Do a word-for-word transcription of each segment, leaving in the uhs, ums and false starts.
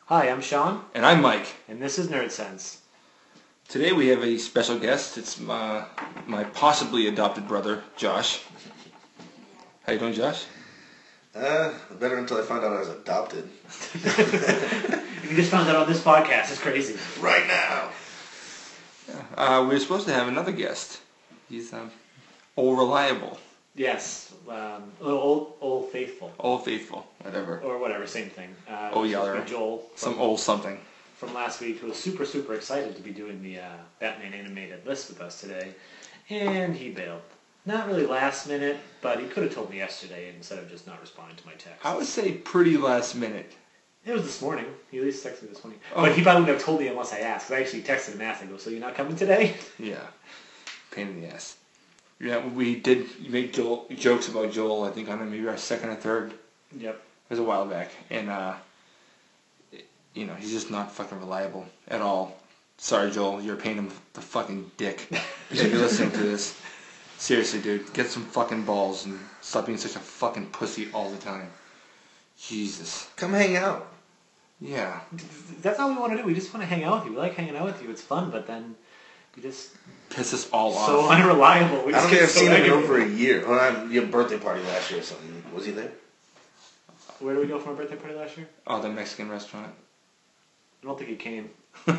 Hi, I'm Sean, And I'm Mike. and this is Nerd Sense. Today we have a special guest. It's my, my possibly adopted brother, Josh. How you doing, Josh? Uh, better until I found out I was adopted. You just found out on this podcast. It's crazy. Right now. Uh, we were supposed to have another guest. He's um, old reliable, Yes, um, old, old faithful, old faithful, whatever. or whatever, same thing. Uh, Oh, it was yeah, supposed to or be Joel from, Some old something. from last week, who was super, super excited to be doing the uh, Batman animated list with us today, and he bailed. Not really last minute, but he could have told me yesterday instead of just not responding to my text. I would say pretty last minute. It was this morning. He at least texted me this morning. Oh. But he probably wouldn't have told me unless I asked. 'Cause I actually texted him and asked. I go, so you're not coming today? Yeah. Pain in the ass. Yeah, we did make Joel, jokes about Joel, I think, on maybe our second or third. Yep. It was a while back. And, uh, you know, he's just not fucking reliable at all. Sorry, Joel, you're paying him the fucking dick. If you're listening to this. Seriously, dude, get some fucking balls and stop being such a fucking pussy all the time. Jesus. Come hang out. Yeah. That's all we want to do. We just want to hang out with you. We like hanging out with you. It's fun, but then you just Piss us all so off. unreliable. We I just don't get think I've so seen him in angry. over a year. Well, I, your birthday party last year or something. Was he there? Where did we go for our birthday party last year? Oh, the Mexican restaurant. I don't think he came. I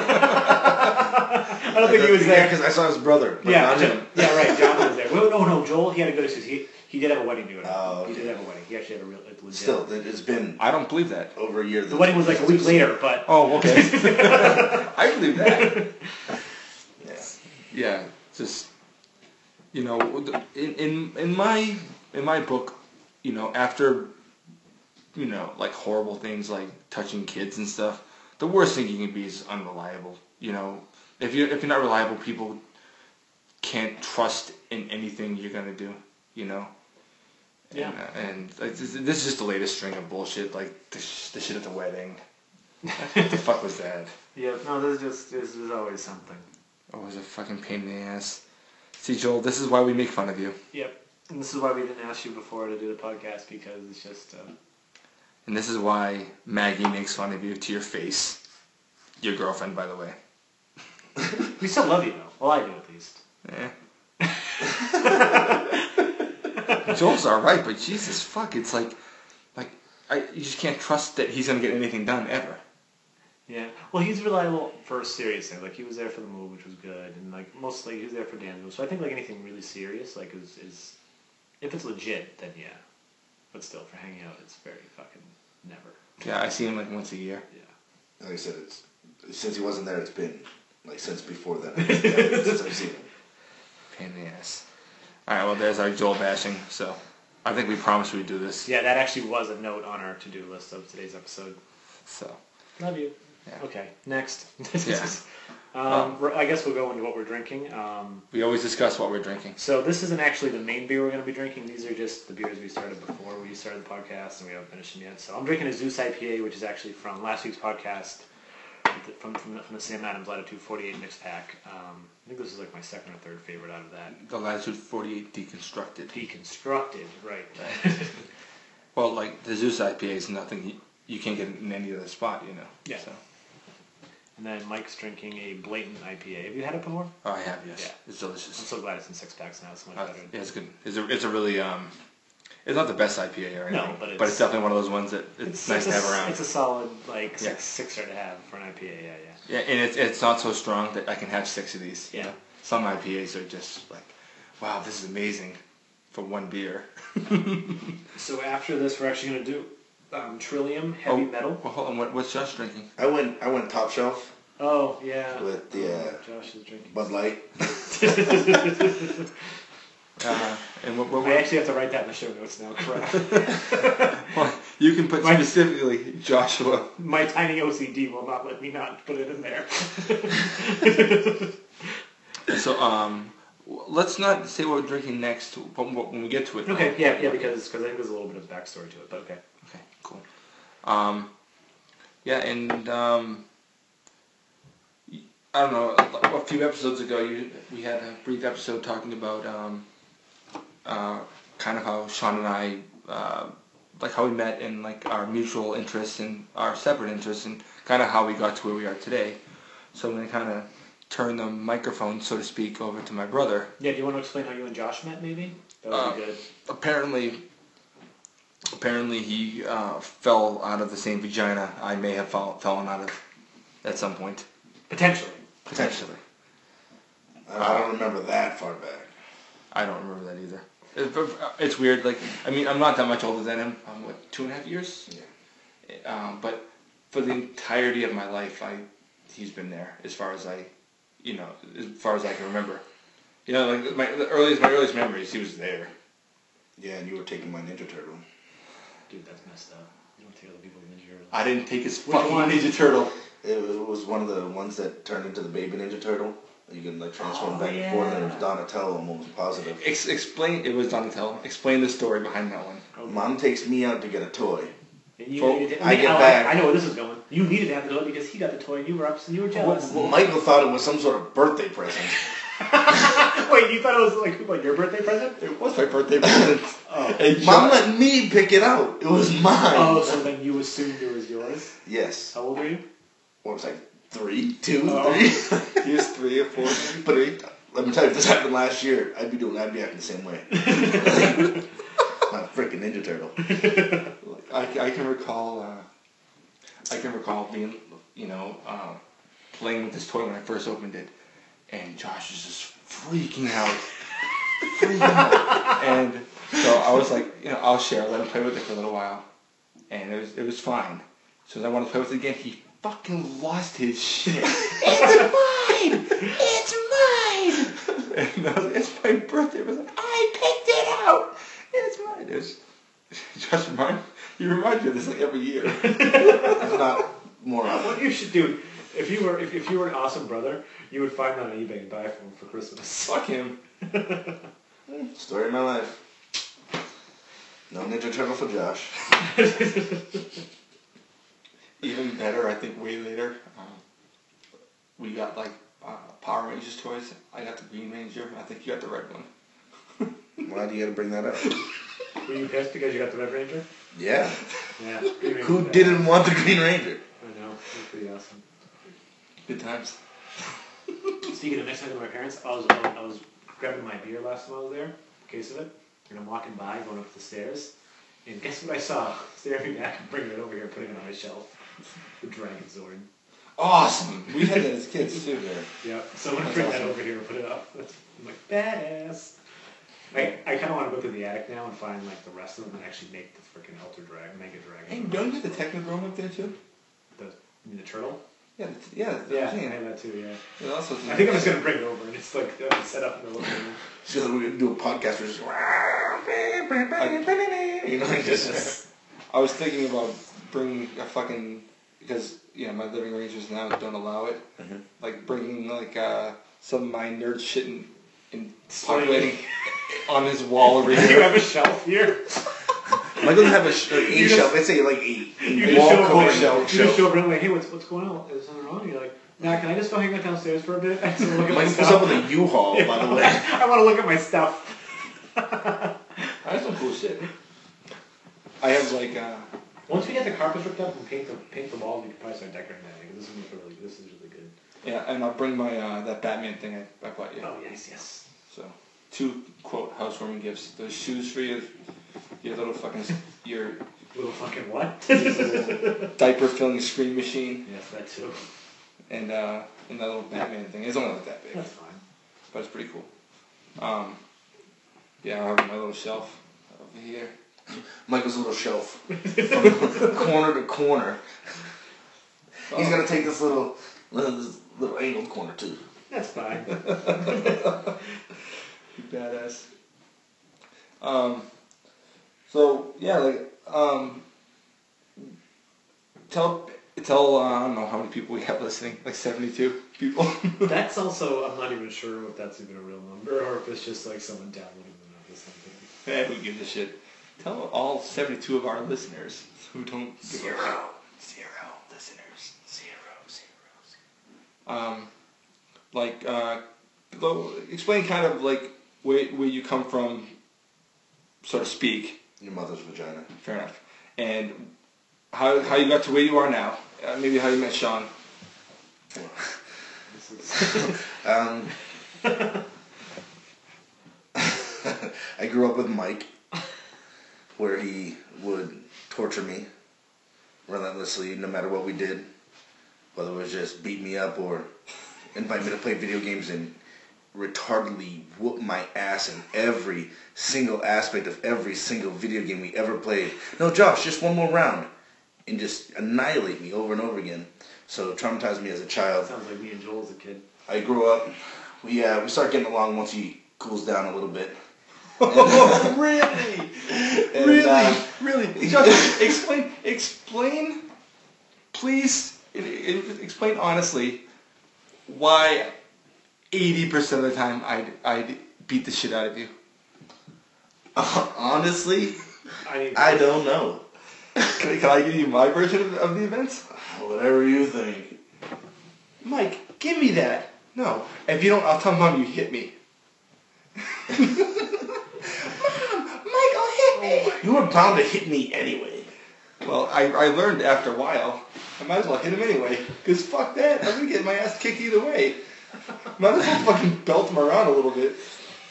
don't think he was Yeah, there. because I saw his brother. But Yeah, not Jo- him. yeah, right. John was there. Well, no, no, Joel. He had to go to his. He he did have a wedding to go to. Oh, He okay. did have a wedding. He actually had a real a legit. Still, it- it's been I don't believe that. over a year. the wedding was like a week later, but Oh, okay. I believe that. Yeah. Yeah, just, you know, in, in in my in my book, you know, after, you know, like horrible things like touching kids and stuff, the worst thing you can be is unreliable. You know, if you if you're not reliable, people can't trust in anything you're gonna do. You know. Yeah. And, uh, and like, this, this is just the latest string of bullshit, like the, sh- the shit at the wedding. What the fuck was that? yeah, no, this is just this is always something. Oh, it was a fucking pain in the ass. See, Joel, this is why we make fun of you. Yep. And this is why we didn't ask you before to do the podcast because it's just. Uh, And this is why Maggie makes fun of you to your face. Your girlfriend, by the way. we still love you though. Well, I do at least. Eh. Joel's alright, but Jesus fuck, it's like, like I, you just can't trust that he's gonna get anything done ever. Yeah. Well, he's reliable for serious things. Like he was there for the move, which was good, and like mostly he was there for Danville. So I think like anything really serious, like is is if it's legit, then yeah. But still, for hanging out, it's very fucking never. Yeah, I see him like once a year. Yeah. Like I said, it's since he wasn't there, it's been like since before that. Yeah, since I've seen him. Pain in the ass. Alright, well there's our Joel bashing, so I think we promised we'd do this. Yeah, that actually was a note on our to-do list of today's episode. So, Love you. yeah. Okay, next. Yeah. um, we're- I guess we'll go into what we're drinking. Um, We always discuss what we're drinking. so this isn't actually the main beer we're going to be drinking. These are just the beers we started before we started the podcast, and we haven't finished them yet. So I'm drinking a Zeus I P A, which is actually from last week's podcast, from from the, from the Sam Adams Latitude forty-eight mix pack. Um, I think this is like my second or third favorite out of that. The Latitude forty-eight Deconstructed. Deconstructed, right? Well, like, the Zeus I P A is nothing you, you can't get in any other spot, you know. Yeah. So. And then Mike's drinking a Blatant I P A. Have you had it before? Oh, I have, yes. Yeah. It's I'm delicious. so glad it's in six packs now. It's so much Uh, better. yeah, it's good. It's a, it's a really, um, it's not the best I P A or No, anything. but but it's- it's definitely one of those ones that it's, nice it's to a, have around. It's a solid, like, six, Yeah. sixer to have for an I P A, yeah, yeah. Yeah, and it's, it's not so strong that I can have six of these. You Yeah. know? Some I P As are just like, wow, this is amazing for one beer. So after this, we're actually going to do um, Trillium Heavy Oh, Metal. Well, hold on. What, what's Josh drinking? I went I went top shelf Oh, yeah. with the uh, Josh is drinking. Bud Light. Uh, and what, what, I what actually have to write that in the show notes now, crap. well, you can put My- specifically Joshua. My tiny O C D will not let me not put it in there. So, um, w- let's not say what we're drinking next when when we get to it. Okay, yeah, yeah, because cause I think there's a little bit of backstory to it, but okay. Okay, cool. Um, yeah, and um, y- I don't know. A, a few episodes ago, you we had a brief episode talking about um, uh, kind of how Sean and I uh, like how we met and like our mutual interests and our separate interests and kind of how we got to where we are today. So I'm going to kind of turn the microphone, so to speak, over to my brother. Yeah, do you want to explain how you and Josh met, maybe? That would Uh, be good. Apparently, apparently he uh, fell out of the same vagina I may have fall, fallen out of at some point. Potentially. Potentially. I don't remember that far back. I don't remember that either. It, it's weird. Like, I mean, I'm not that much older than him. I'm what, two and a half years. Yeah. Um, but for the entirety of my life, I he's been there as far as I, you know, as far as I can remember. You know, like my the earliest my earliest memories, he was there. Yeah, and you were taking my Ninja Turtle. Dude, that's messed up. You don't take other people's Ninja Turtles. I didn't take his Which fucking one? Ninja Turtle. It was, it was one of the ones that turned into the baby Ninja Turtle. You can like transform Oh, back and forth, and it yeah. was Donatello. I'm almost positive. Ex- explain. It was Donatello. Explain the story behind that one. Okay. Mom takes me out to get a toy. And you, Well, you did, I get oh, back. I, I know where this is going. You needed to have the toy because he got the toy and you were up and you were jealous. Well, Michael thought it was some sort of birthday present. Wait, you thought it was like, like your birthday present? It was my birthday present. Oh. And Mom John- let me pick it out. It was mine. Oh, so then you assumed it was yours? Yes. How old were you? What was I? Three, two, Oh. three. he was three or four. But it, let me tell you, if this happened last year, I'd be doing. I'd be acting the same way. My freaking Ninja Turtle. I, I can recall. Uh, I can recall being, you know, uh, playing with this toy when I first opened it, and Josh was just freaking out, freaking out. And so I was like, you know, I'll share. Let him play with it for a little while, and it was it was fine. So as I wanted to play with it again, he fucking lost his shit. It's mine. It's mine. And I was like, it's my birthday. I was like, I picked it out. It's mine. It was just remind. You remind me of this like every year. If not more often. What you should do, if you were if, if you were an awesome brother, you would find that on eBay and buy it for him for Christmas. Fuck him. Story of my life. No Ninja Turtle for Josh. Even better, I think, way later, um, we got like uh, Power Rangers toys. I got the Green Ranger. I think you got the red one. Why do you gotta bring that up? Were you pissed because you got the Red Ranger? Yeah. Yeah. Green Ranger Who was bad. didn't want the Green Ranger? I know. It was pretty awesome. Good times. Speaking of next time to my parents, I was I was grabbing my beer last time I was there, a case of it, and I'm walking by, going up the stairs, and guess what I saw? Staring back and bringing it over here, putting it on my shelf. The Dragon Sword. Awesome. We had that as kids too. Yeah. So I'm gonna That's bring that awesome. over here and put it up. That's, I'm like badass. I, I kind of want to go through the attic now and find like the rest of them and actually make the freaking Elder Dragon, Mega Dragon. Hey, don't you have the Technodrome up there too? The, you mean the turtle? Yeah, the, yeah. That's Yeah, what I I'm saying. have that too. Yeah. Yeah, that's what I think I'm just gonna bring it over and it's like uh, set up in the living room. So we're gonna do a podcast where just you know, like just I was thinking about bringing a fucking because you know my living arrangements now don't allow it. Mm-hmm. Like bringing like uh, some of my nerd shit and, and populating on this wall over You here. have a shelf here. Michael doesn't have a, sh- a You just- shelf. Let's say like a, You a just wall show up cover like, shelf. you just show up and like, hey, what's what's going on? Is something wrong? And you're like, nah, can I just go hang out downstairs for a bit? I just wanna look at my Michael pulls stuff. up with a U-Haul, by the way. I want to look at my stuff. I have some cool shit. I have like uh, Once we get the carpets ripped up and paint the paint the walls, we can probably start decorating that. Because this is really this is really good. yeah, and I'll bring my uh, that Batman thing I, I bought you. Oh yes, yes. So two quote housewarming gifts: those shoes for your your little fucking your Little fucking what? diaper filling screen machine, Yes, that too. and uh, and that little Batman thing. It's only like that big, That's fine. but it's pretty cool. Um, yeah, I have my little shelf over here. Michael's little shelf. From corner to corner. He's gonna take this little, little, this little angled corner too. That's fine. You badass. Um, so yeah, like um, tell tell uh, I don't know how many people we have listening, like seventy-two people. That's also I'm not even sure if that's even a real number or if it's just like someone downloading the number or something. Eh, who gives a shit? Tell all seventy-two of our listeners who don't give a Zero. Zero listeners. Zero, zero, zero. Um, like, uh, lo- explain kind of like where, where you come from, so to speak. Your mother's vagina. Fair enough. and how how you got to where you are now. Uh, maybe how you met Sean. um, I grew up with Mike, where he would torture me relentlessly, no matter what we did, whether it was just beat me up or invite me to play video games and retardedly whoop my ass in every single aspect of every single video game we ever played. No, Josh, just one more round. And just annihilate me over and over again. So it traumatized me as a child. Sounds like me and Joel as a kid. I grew up. We uh, we started getting along once he cools down a little bit. Oh, really? And, really? uh, really? Josh, explain, explain, please, i- i- explain honestly why eighty percent of the time I'd, I'd beat the shit out of you. Honestly, I, need I don't know. Can I, can I give you my version of, of the events? Whatever you think. Mike, give me that. No. If you don't, I'll tell Mom you hit me. Mom, Michael hit me. You were bound to hit me anyway. Well, I, I learned after a while, I might as well hit him anyway. Because fuck that, I'm going to get my ass kicked either way. Might as well fucking belt him around a little bit.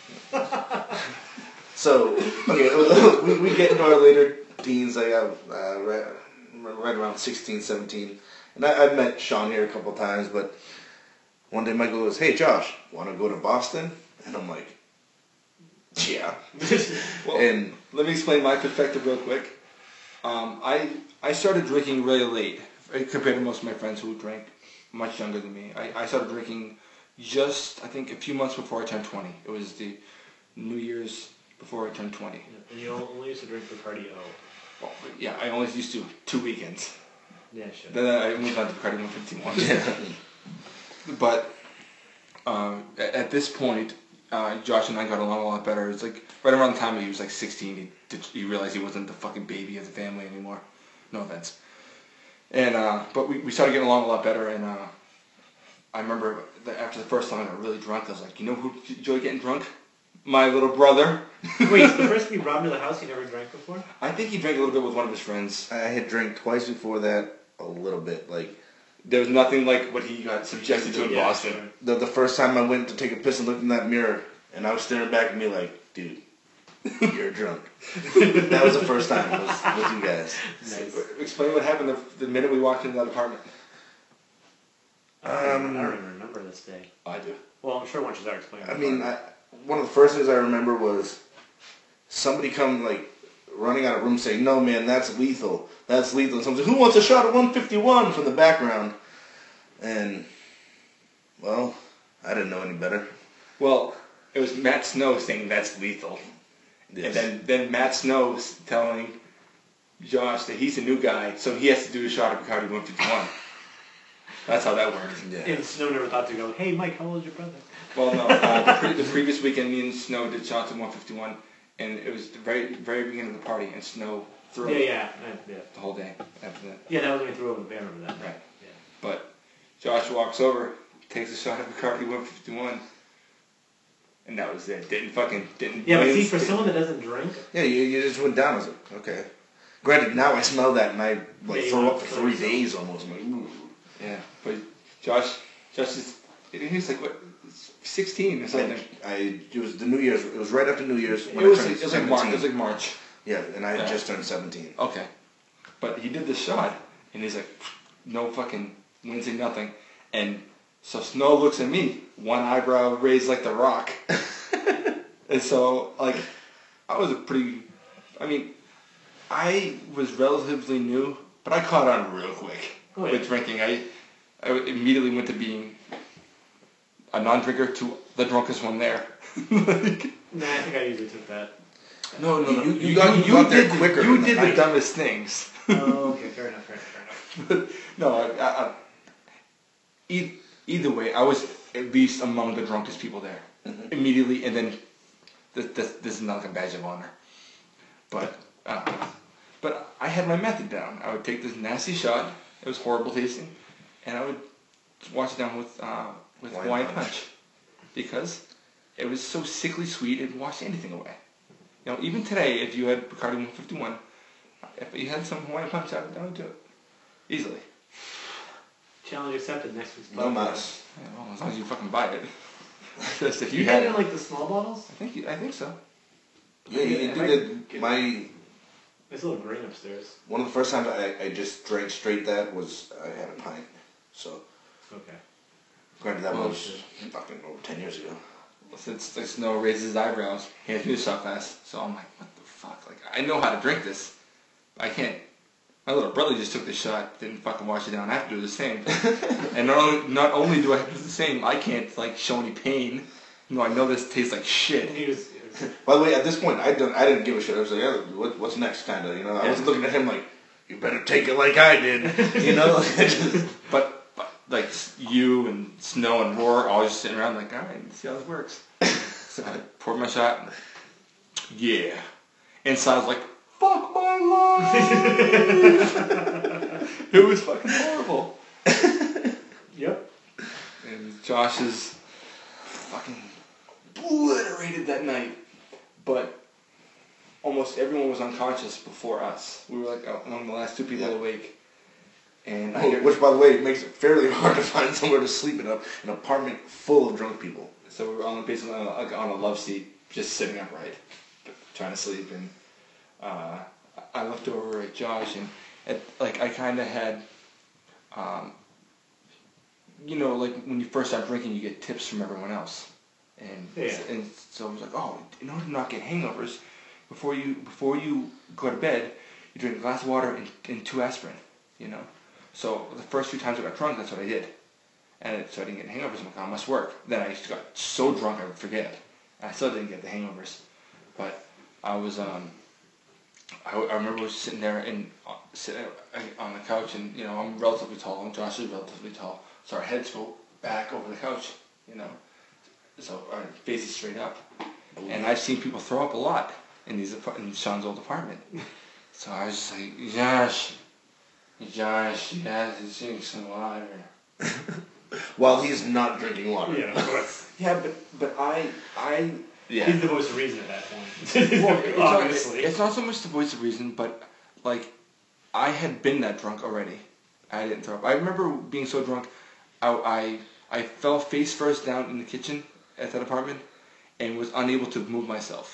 So, okay, we, we get into our later teens, like uh, uh, right, right around sixteen, seventeen. And I, I've met Sean here a couple times, but one day Michael goes, "Hey Josh, want to go to Boston?" And I'm like, "Yeah." Well, And let me explain my perspective real quick. Um, I I started drinking really late compared to most of my friends who drank much younger than me. I, I started drinking just, I think, a few months before I turned twenty. It was the New Year's before I turned twenty. Yeah, and you only used to drink Bacardi O. Well, yeah, I only used to two weekends. Yeah, sure. Then I moved on to Bacardi one fifty-one. yeah. But um, at, at this point, uh, Josh and I got along a lot better. It's like right around the time he was like sixteen, he, did, he realized he wasn't the fucking baby of the family anymore. No offense. And uh, but we, we started getting along a lot better. And uh, I remember that after the first time I got really drunk, I was like, you know who enjoyed getting drunk? My little brother. Wait, so the first time you brought him to the house, you never drank before? I think he drank a little bit with one of his friends. I had drank twice before that, a little bit. Like There was nothing like what he got subjected to in Yeah, Boston. sure. the the first time I went to take a piss and looked in that mirror, and I was staring back at me like, "Dude, you're drunk." That was the first time was with you guys. Nice. Explain what happened the, the minute we walked into that apartment. I don't, even, Um, I don't even remember this day. I do. Well, I'm sure once you start explaining. I the mean, part. I, one of the first things I remember was somebody come like running out of the room saying, "No, man, that's lethal. That's lethal." And someone said, "Who wants a shot of one fifty-one?" from the background. And well, I didn't know any better. Well, it was Matt Snow saying that's lethal. Yes. And then, then Matt Snow was telling Josh that he's a new guy, so he has to do a shot of Bacardi one fifty-one. That's how that worked. Yeah. And Snow never thought to go, "Hey, Mike, how old is your brother?" Well, no, uh, the, pre- the previous weekend, me and Snow did shots of one fifty-one, and it was the very very beginning of the party, and Snow threw Yeah, up yeah, I- yeah. the whole day after that. Yeah, that was when we threw over the band. Remember that? Right. Yeah. But Josh walks over, takes a shot of Bacardi one fifty-one, and that was it. Didn't fucking, didn't... Yeah, but see, didn't- for someone that doesn't drink, Yeah, you, you just went down. I was like, okay. Granted, now I smell that and I like Yeah, you throw want up to for kill three yourself. days almost. I'm like, ooh. Yeah, but Josh, Josh is, he's like, what, sixteen or something. I, I it was the New Year's. It was right after New Year's. It When was, I turned it was like March, it was seventeen. like March. Yeah, and I had Yeah. just turned seventeen. Okay. But he did the shot, and he's like, no fucking, wouldn't say nothing. And so Snow looks at me, one eyebrow raised like the Rock. And so, like, I was a pretty, I mean, I was relatively new, but I caught on real quick Oh, yeah. with drinking. I, I immediately went to being a non-drinker to the drunkest one there. Like, nah, I think I usually took that. no, no, no. You- you got- you got there did, quicker You than did the- the dumbest things. Oh, okay, fair enough, fair enough, fair enough. No, I, I, I, e- either way, I was at least among the drunkest people there Mhm. immediately, and then this, this, this is not like a badge of honor, but uh, but I had my method down. I would take this nasty shot. It was horrible tasting, and I would wash it down with uh, with Hawaiian Hawaiian Punch. Punch because it was so sickly sweet it washed anything away. You know, even today, if you had Bacardi one fifty-one, If you had some Hawaiian Punch, I'd down to it easily. Challenge accepted. Next week's No podcast. mas. Yeah, well, as long as you fucking buy it. Just if You you had had it in it, like the small bottles. I think you, I think so. Yeah, you, Yeah, you I did. get- My There's a little grain upstairs. one of the first times I, I just drank straight that was I had a pint. So Okay. granted that Well, was fucking over ten years ago. Since the snow raises his eyebrows, hands me the shot glass. So I'm like, what the fuck? Like, I know how to drink this, but I can't. My little brother just took the shot, didn't fucking wash it down. I have to do the same. And not only, not only do I have to do the same, I can't like show any pain. No, I know this tastes like shit. He was. By the way, at this point, I didn't I didn't give a shit. I was like, yeah, what, what's next, kind of. You know, I Yeah. was looking at him like, you better take it like I did. You know. But, but like you and Snow and Roar, all just sitting around like, all right, let's see how this works. So I poured my shot. And, yeah. Inside I was like, fuck my life. It was fucking horrible. Yep. And Josh is fucking obliterated that night. But almost everyone was unconscious before us. We were like among the last two people Yeah. awake. And I Oh, heard, which, by the way, makes it fairly hard to find somewhere to sleep in a, an apartment full of drunk people. so we were on basically on a, like on a love seat, just sitting upright, trying to sleep. And uh, I looked over at Josh, and at, like I kind of had, um, you know, like when you first start drinking, you get tips from everyone else, and Yeah. and so I was like, oh, in order to not get hangovers, before you before you go to bed, you drink a glass of water and, and two aspirin, you know. So the first few times I got drunk, that's what I did. And it, so I didn't get hangovers. I'm like, oh, it must work. Then I just got so drunk I would forget. And I still didn't get the hangovers. But I was, um, I, I remember sitting there and uh, sitting on the couch, and you know, I'm relatively tall, and Josh is relatively tall, so our heads go back over the couch, you know, so our faces straight up. And I've seen people throw up a lot in these apart- in Sean's old apartment. So I was just like, Josh. Josh, you have to drink some water. While he's not drinking water. Yeah, of course. Yeah, but but I I He's the voice of reason at that point. well, it's not, Obviously. it's not so much the voice of reason, but like I had been that drunk already. I didn't throw up. I remember being so drunk, I I, I fell face first down in the kitchen at that apartment, and was unable to move myself,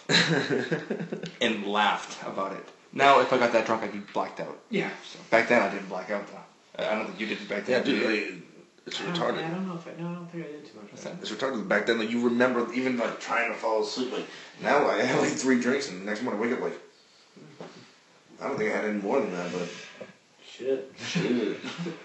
and laughed about it. Now, if I got that drunk, I'd be blacked out. Yeah. So back then, I didn't black out though. I I don't think you did back Yeah, then. did dude, you? like, it's I don't, retarded. I don't know if I, no, I don't think I did too much. What's that? It's retarded. Back then, like you remember even like trying to fall asleep. Like now, I have like three drinks, and the next morning I wake up like I don't think I had any more than that. But Shit. shit,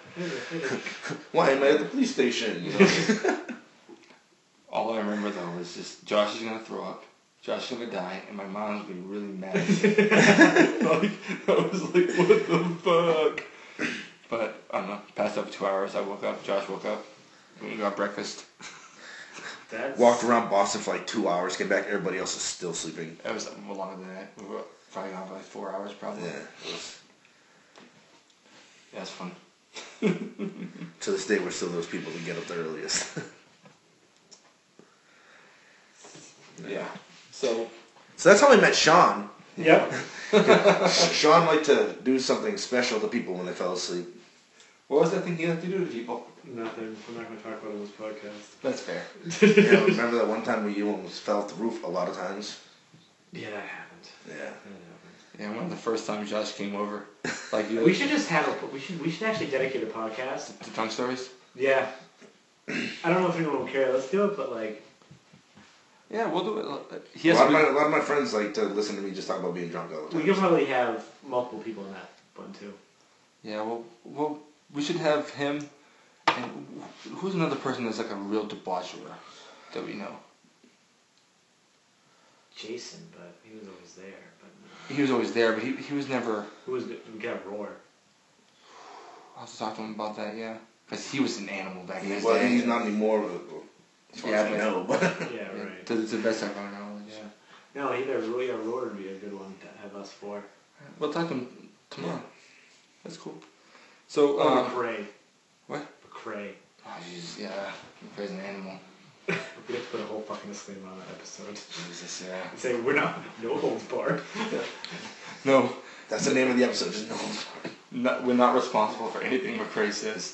why am I at the police station? You know? All I remember though was just Josh is gonna throw up, Josh is gonna die, and my mom's gonna be really mad at me. Like, I was like, what the fuck? But I don't know. Passed out for two hours. I woke up. Josh woke up. We got breakfast. That's, Walked around Boston for like two hours. Came back. Everybody else is still sleeping. It was a longer than that. We were probably gone for like four hours, probably. Yeah. It was, Yeah, it's fun. to this day, we're still those people that get up the earliest. Yeah. So. So that's how I met Sean. Yep. Sean liked to do something special to people when they fell asleep. What was that thing you had to do to people? Nothing. We're not going to talk about it on this podcast. That's fair. Yeah, remember that one time where you almost fell off the roof a lot of times? Yeah, that happened. Yeah. That happened. Yeah, one of the first times Josh came over, like you. We should just have a. We should. We should actually dedicate a podcast. To drunk stories. Yeah. I don't know if anyone will care. Let's do it, but like. Yeah, we'll do it. He A has lot, of to my, be- a lot of my friends like to listen to me just talk about being drunk all the We time. could probably have multiple people in that one too. Yeah, well, well, we should have him. And who's another person that's like a real debaucher that we know? Jason, but he was always there. But He was always there, but he he was never. who was? We could have Roar. I'll have to talk to him about that. Yeah, because he was an animal back in his Well, day. he's not anymore, as far Yeah, as I but- know. But Yeah, Yeah, right. to, to the best I've ever known. Yeah. No, either Roar or Roar would be a good one to have us for. We'll talk to him tomorrow. That's cool. So, Or um, McCray. what? McCray. Oh, jeez, yeah, he's an animal. We have to put a whole fucking disclaimer on that episode. Jesus, yeah. Say we're not no holds barred. No, That's the name of the episode. Just Nolan's Party. Not, we're not responsible for anything McRae says.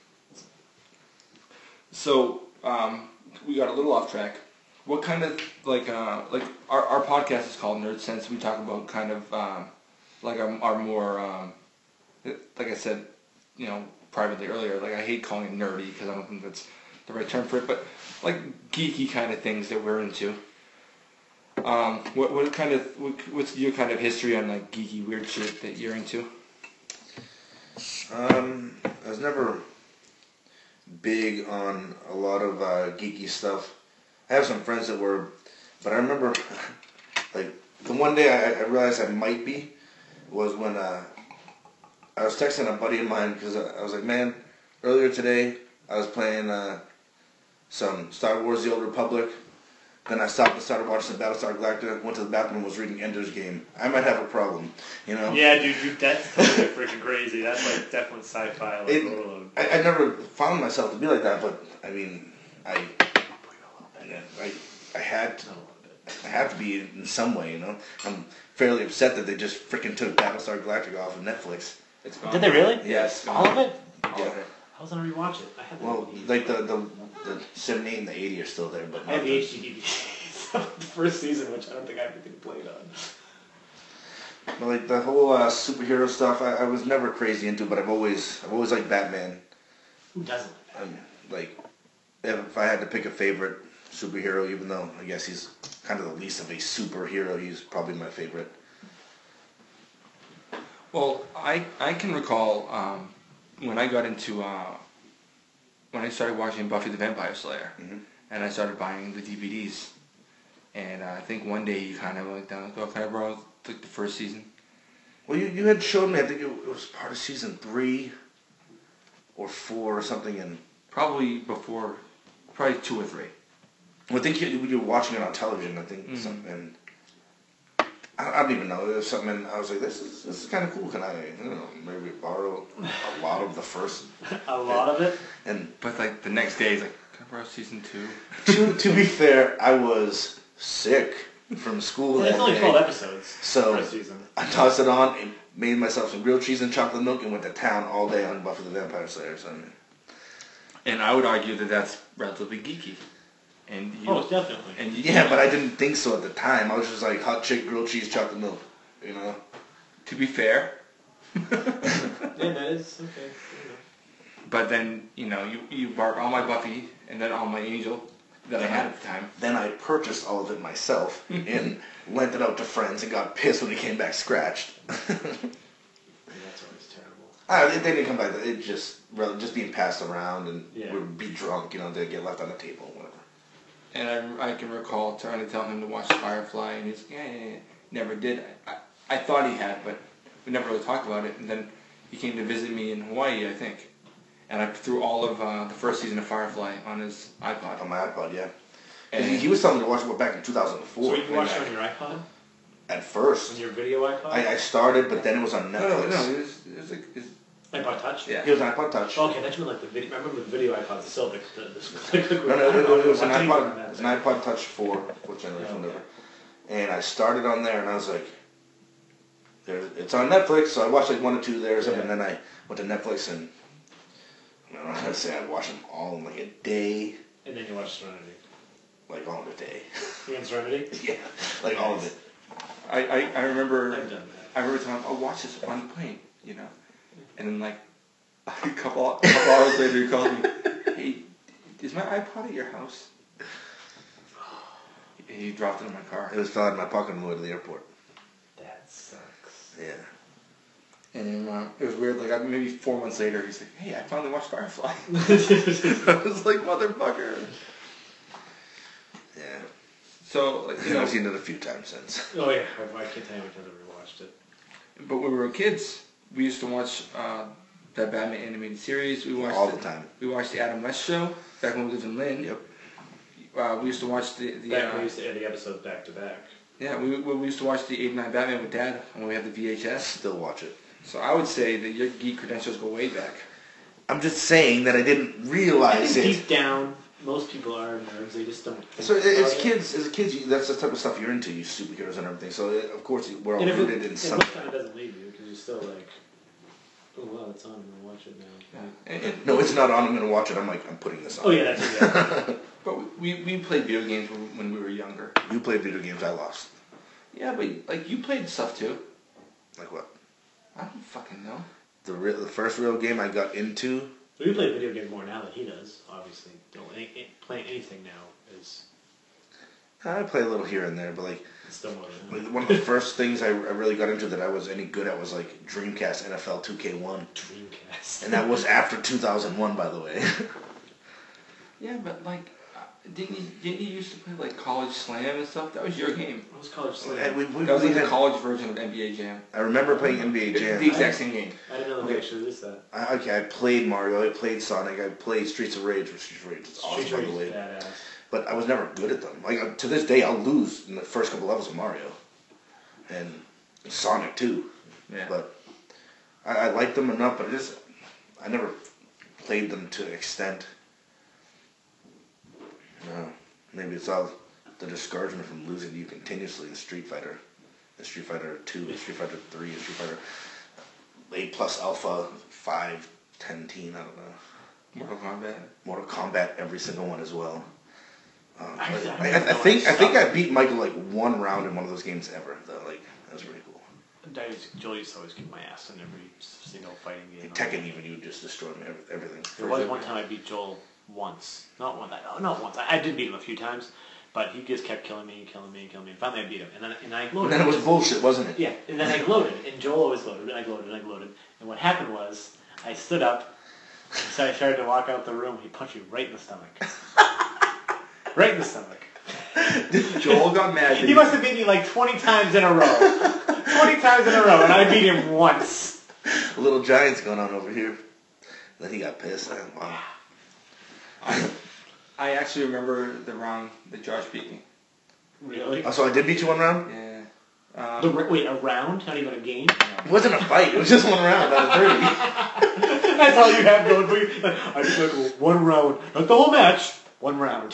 So um, we got a little off track. What kind of like uh, like our our podcast is called Nerd Sense. We talk about kind of um, like our, our more um, like I said, you know, privately earlier. Like I hate calling it nerdy because I don't think that's the right term for it. But like geeky kind of things that we're into. Um, what what kind of what, what's your kind of history on like geeky weird shit that you're into? Um, I was never big on a lot of uh, geeky stuff. I have some friends that were, but I remember, like, the one day I, I realized I might be was when uh, I was texting a buddy of mine because I, I was like, man, earlier today I was playing uh, some Star Wars: The Old Republic. Then I stopped and started watching the Battlestar Galactica, went to the bathroom and was reading Ender's Game. I might have a problem, you know? Yeah, dude, you, that's totally freaking crazy. That's like definitely sci-fi, like It- overload. I, I never found myself to be like that, but I mean, I, I, I, I had to, I have to be in some way, you know. I'm fairly upset that they just freaking took Battlestar Galactica off of Netflix. It's gone. Did they really? Yes. All of it? All of it. I was gonna rewatch it. I had the Well, D V D. like the the the seventy-eight and the eighty are still there, but I have not the the, H D D V Ds of the first season, which I don't think I have anything played on. but like the whole uh, superhero stuff. I, I was never crazy into, but I've always I've always liked Batman. Who doesn't like that? Um, like if I had to pick a favorite superhero, even though I guess he's kind of the least of a superhero, he's probably my favorite. Well, I I can recall um, when I got into uh, when I started watching Buffy the Vampire Slayer, Mhm. and I started buying the D V Ds, and uh, I think one day you kind of went down, go, can I borrow like the first season? Well, you, you had showed me, I think it, it was part of season three or four or something, and Probably before, probably two or three. I think you, you were watching it on television, I think, Mhm. something, and I, I don't even know, it was something, and I was like, this is this is kind of cool, can I, I don't know, maybe borrow a lot of the first, A lot of it? and But like the next day, he's like, can I borrow season two? to, to be fair, I was sick from school Well, that it's only day, twelve episodes. So- first season. I tossed it on, and made myself some grilled cheese and chocolate milk, and went to town all day on Buffy the Vampire Slayer, so I mean, And I would argue that that's relatively geeky. And you, Oh, definitely. and you, yeah, but I didn't think so at the time, I was just like, hot chick, grilled cheese, chocolate milk, you know? to be fair, Yeah, that is okay. but then you know you you bought all my Buffy and then all my Angel that I had at the time. Then I purchased all of it myself and lent it out to friends and got pissed when it came back scratched. That's always terrible. Ah, they, they didn't come back. It just rather just being passed around and Yeah. would be drunk, you know, they'd get left on the table, whatever. And I, I can recall trying to tell him to watch Firefly, and he's yeah, yeah, yeah. Never did. I, I thought he had, but we never really talked about it. And then he came to visit me in Hawaii, I think, and I threw all of uh, the first season of Firefly on his iPod. On my iPod, yeah. And he, he was telling me to watch it back in two thousand four. So you watched it on your iPod? At first. On your video iPod? I, I started, but then it was on no, Netflix. no, it was, it was like it was, iPod Touch? yeah. It was an iPod Touch. Okay, that's when like the video. I remember the video iPods, the still the the, the, the No, no, it, it, it was an What iPod, thing it was on an that iPod Touch four, fourth generation, Yeah, okay. whatever. And I started on there, and I was like, there, it's on Netflix, so I watched like one or two there or something, Yeah. and then I went to Netflix, and I don't know how to say, I watched them all in like a day, And then you watched Serenity. like all in a day. You in Serenity? Yeah, like all of it. I, I, I remember I've done that. I remember telling him, "Oh, watch this on the plane," you know, and then like a couple a couple hours later, he called me, "Hey, is my iPod at your house?" He dropped it in my car. It was fell out of my pocket on the way to the airport. That sucks. Yeah. And uh, it was weird. Like I- maybe four months later, he's like, "Hey, I finally watched Firefly." I was like, "Motherfucker!" Yeah. So, like, you know, I've seen it a few times since. Oh yeah, I can't tell you because I rewatched it. but when we were kids, we used to watch uh, that Batman animated series. We watched All the time. We watched the Adam West show back when we lived in Lynn. Yep. Uh, we used to watch the the. Back uh, when we used to add the episodes back to back. Yeah, we, we we used to watch the eighty-nine Batman with Dad when we had the V H S. Still watch it. So I would say that your geek credentials go way back. I'm just saying that I didn't I realize think it. deep down, most people are nerds. They just don't. So think as about it. kids, as kids, you, that's the type of stuff you're into. You superheroes and everything. So uh, of course we're all And if rooted it, in if some. most time it doesn't leave you because you're still like, oh wow, it's on. I'm gonna watch it now. Yeah. And, and, No, it's not on. I'm gonna watch it. I'm like, I'm putting this on. Oh yeah, that's it. Yeah. But we we played video games when, when we were younger. You played video games. I lost. Yeah, but like you played stuff too. Like what? I don't fucking know. The re- the first real game I got into. We play video games more now than he does. Obviously, don't any, any, playing anything now is I play a little here and there, but like, still more than like one of the first things I, I really got into that I was any good at was like Dreamcast N F L two K one, Dreamcast. and that was after two thousand one, by the way. Yeah, but like, uh, didn't you didn't you used to play like College Slam and stuff? That was your game. What was College Slam? And we, we, That was we like the had- college version of N B A Jam. I remember playing N B A It's Jam. the exact same game. I didn't know that they actually released that. I, okay, I played Mario, I played Sonic, I played Streets of Rage, which Streets of Rage is awesome, Street by the way. Fighter is badass. But I was never good at them. Like uh, to this day, I'll lose in the first couple levels of Mario, and Sonic too. Yeah. But I, I liked them enough, but I just I never played them to an extent. No, maybe it's all the discouragement from losing to you continuously in Street Fighter, in Street Fighter Two, in Street Fighter Three, in Street Fighter A plus Alpha Five, Ten Teen. I don't know. Mortal Kombat. Mortal Kombat, every single one as well. Um, I- but I I, don't I, I know, think I I think I stopped. beat Michael like one round in one of those games ever. Though, like that was pretty cool. I used, Joel used to always kick my ass in every single fighting game. Tekken even you just destroyed me every, everything. There was one time I beat Joel once. Not one. No, not once. I, I did beat him a few times, but he just kept killing me, killing me, killing me. And finally I beat him, and then and I But gloated. then it was bullshit, wasn't it? Yeah, and then I gloated, and Joel always gloated, and I gloated, and I gloated. And what happened was, I stood up, and so I started to walk out the room. He punched me right in the stomach. Right in the stomach. Joel got mad. He must have beat me like twenty times in a row. twenty times in a row, and I beat him once. Little Giants going on over here. Then he got pissed. I, wow. I, I actually remember the round that Josh beat me. Really? Oh, so I did beat you one round? Yeah. Um, The, wait, a round? Not even a game? It wasn't a fight. It was just one round out of thirty. That's all you have going for you. I just like one round, not the whole match. One round.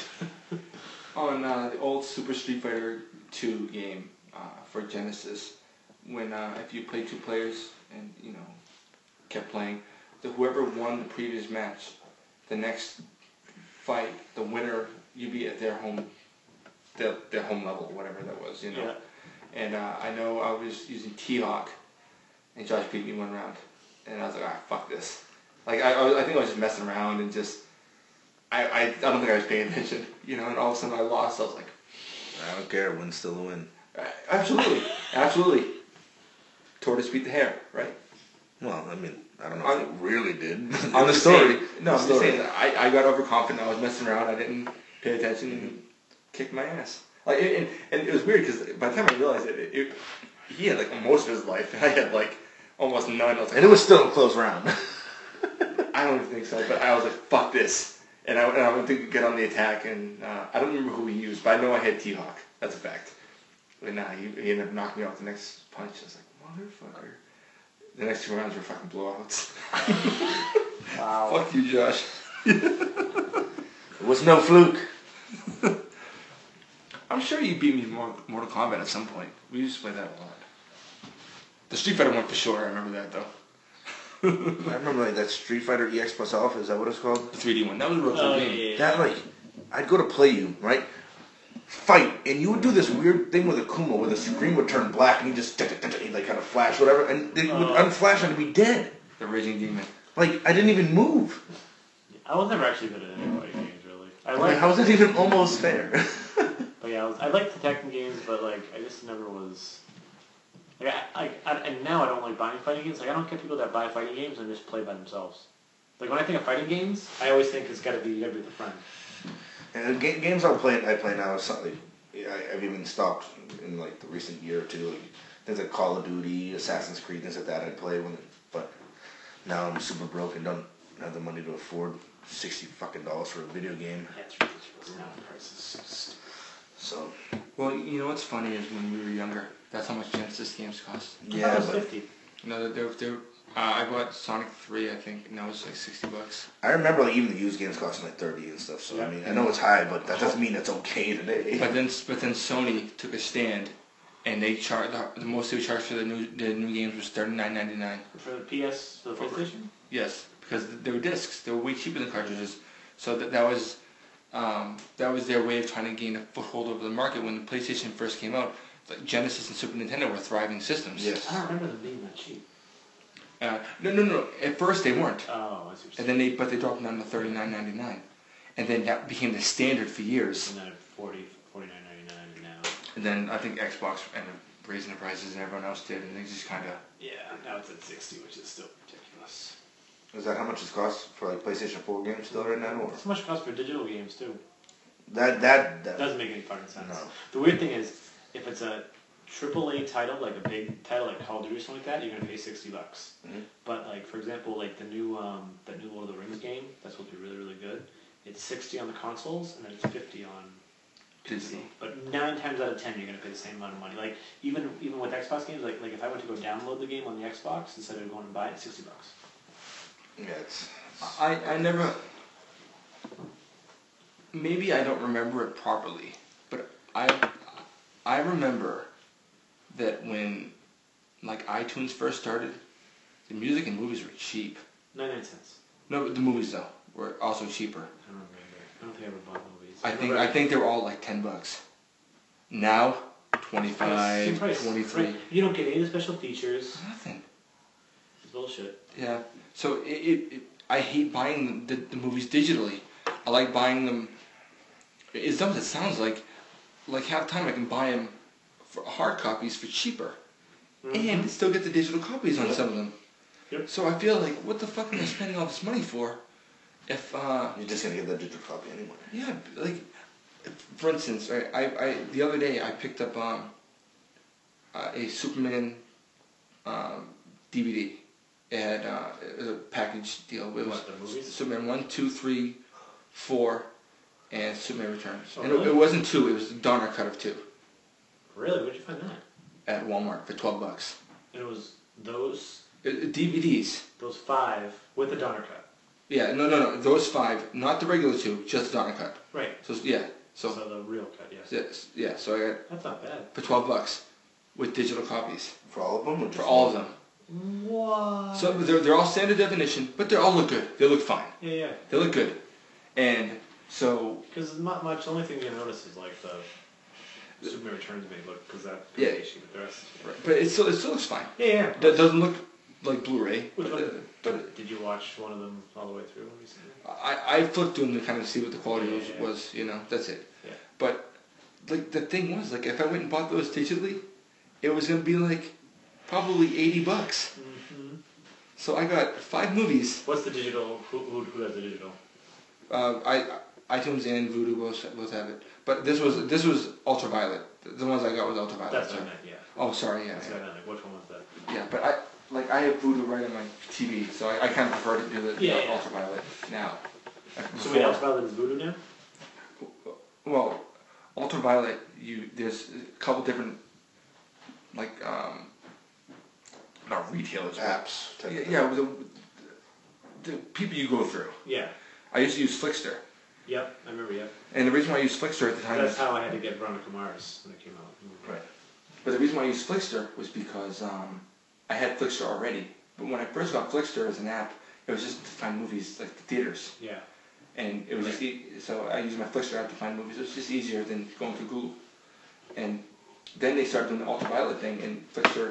on uh, the old Super Street Fighter two game uh, for Genesis, when uh, if you played two players and you know kept playing, the whoever won the previous match, the next fight, the winner, you'd be at their home, their, their home level, whatever that was, you know. Yeah. And uh, I know I was using T-Hawk, and Josh beat me one round, and I was like, ah, fuck this. Like I, I, was, I think I was just messing around and just. I, I, I don't think I was paying attention, you know, and all of a sudden I lost. I was like, I don't care. Win's still a win. absolutely, absolutely. Tortoise beat the hare, right? Well, I mean, I don't know On- if it really did. I'm On the just story. saying- no, The I'm just story. saying that I, I got overconfident. I was messing around. I didn't pay attention and kicked my ass. Like, and, and it was weird because by the time I realized it, it, it, he had like most of his life, and I had like almost none. I was like, And it was still a close round. I don't even think so, but I was like, fuck this. And I, and I went to get on the attack, and uh, I don't remember who he used, but I know I had T-Hawk. That's a fact. But nah, he, he ended up knocking me off the next punch. I was like, motherfucker. The next two rounds were fucking blowouts. Wow. Fuck you, Josh. It was no fluke. I'm sure you beat me in Mor- Mortal Kombat at some point. We used to play that a lot. The Street Fighter one for sure, I remember that though. I remember like that Street Fighter E X plus Alpha. Is that what it's called? The three D one. That was a real cool Oh, game. yeah, yeah. That like, I'd go to play you, right? Fight, and you would do this weird thing with Akuma where the screen would turn black and he just he'd like kind of flash, whatever, and it would Oh. unflash and I'd be dead. The Raging Demon. Like I didn't even move. I was never actually good at any fighting games, really. I Like, like, how is that even almost fair? but yeah, I, was, I liked the Tekken games, but like, I just never was. Like, I, I, I, and now I don't like buying fighting games. Like, I don't get people that buy fighting games and just play by themselves. Like when I think of fighting games, I always think it's got to be you got to be with a friend. And the ga- games I'm playing, I play now is something. I, I've even stopped in like the recent year or two. Like, things like Call of Duty, Assassin's Creed, things like that. I play when, but now I'm super broke and don't have the money to afford sixty fucking dollars for a video game. Yeah, it's ridiculous now. The prices. So Well, you know what's funny is when we were younger, that's how much Genesis games cost. I thought it yeah, was but fifty. You know, they're, they're Uh, I bought Sonic three, I think, and that was like sixty bucks. I remember like even the used games costing like thirty and stuff. So Yeah. I mean, I know it's high, but that doesn't mean it's okay today. But then, but then Sony took a stand, and they charged the, the most they would charge for the new the new games was thirty nine ninety nine. For the P S, for the PlayStation? Yes, because they were discs. They were way cheaper than cartridges. So that that was um, that was their way of trying to gain a foothold over the market. When the PlayStation first came out, like Genesis and Super Nintendo were thriving systems. Yes. I don't remember them being that cheap. Uh, no, no, no. At first they weren't, Oh, I see what you're saying. and then they but they dropped them down to thirty nine ninety nine, and then that became the standard for years. And then at forty, forty-nine ninety-nine, and now. And then I think Xbox ended up raising the prices, and everyone else did, and they just kind of. Yeah, now it's at sixty, which is still ridiculous. Is that how much it costs for like PlayStation four games still right now? Or That's how much it costs for digital games, too. that that It that doesn't make any fucking sense. No. The weird thing is, if it's a triple A title, like a big title like Call of Duty or something like that, you're gonna pay sixty bucks. Mhm. But like for example, like the new um, the new Lord of the Rings game, that's supposed to be really really good. It's sixty on the consoles and then it's fifty on P C. But nine times out of ten, you're gonna pay the same amount of money. Like even even with Xbox games, like like if I went to go download the game on the Xbox instead of going and buy it, sixty bucks. yeah, it's I, I never. Maybe I don't remember it properly, but I I remember that when like iTunes first started, the music and movies were cheap. ninety-nine cents. No, the movies though were also cheaper. I don't remember. I don't think I ever bought movies. I think remember I think they were all like ten bucks. Now twenty Same five, price. twenty three. Right. You don't get any of the special features. Nothing. It's bullshit. Yeah. So it, it, it I hate buying the, the movies digitally. I like buying them. As dumb as it sounds, like like half the time I can buy them for hard copies for cheaper, Mm-hmm. and still get the digital copies on Yep. some of them. Yep. So I feel like, what the fuck am I spending all this money for? If uh, you're just gonna get that digital copy anyway. yeah, like if, for instance, right, I I the other day I picked up um uh, a Superman um, D V D. It had uh, it was a package deal. It was What, the movies? Superman one, two, three, four, and Superman Returns. Oh, and really? it, it wasn't two; it was the Donner cut of two Really? Where'd you find that? at Walmart for twelve bucks. And it was those Uh, uh, D V Ds. those five with the Donner cut. Yeah, no, no, no. Those five, not the regular two, just the Donner cut. Right. So yeah, So, so the real cut, yes. yes, yeah. So I got That's not bad. for twelve bucks with digital copies For all of them, or just for all of them. What? So they're they're all standard definition, but they all look good. They look fine. Yeah, yeah. They look good, and so Because not much. The only thing you notice is like the Superman Returns may look because that Yeah. issue, but the rest. Is right, but it still it still looks fine. Yeah, yeah. That doesn't look like Blu-ray. Which but, one? uh, but Did you watch one of them all the way through recently? I I flipped through them to kind of see what the quality Yeah, was, yeah. was. You know, that's it. Yeah. But like the thing was, like if I went and bought those digitally, it was gonna be like probably eighty bucks. Mm-hmm. So I got five movies. What's the digital? Who, who, who has the digital? Uh, I iTunes and Vudu both both have it, but this was this was Ultraviolet. The ones I got was Ultraviolet. That's so. what I meant. Yeah. Oh, sorry, yeah, That's yeah, what I meant. Like, which one was that? yeah. But I like I have Vudu right on my T V, so I, I kind of prefer to do the Yeah, yeah. Ultraviolet now. So wait, Ultraviolet is Voodoo now? Well, Ultraviolet, you there's a couple different like um, not retailers, but apps. Type yeah, of yeah the, the people you go through. Yeah. I used to use Flickster, Yep. I remember. Yep. and the reason why I used Flickster at the time. That's was, how I had to get Veronica Mars when it came out. Right. But the reason why I used Flickster was because um, I had Flickster already. But when I first got Flickster as an app, it was just to find movies like the theaters, Yeah. and it was just e- so I used my Flickster app to find movies. It was just easier than going through Google. And then they started doing the Ultraviolet thing, and Flickster.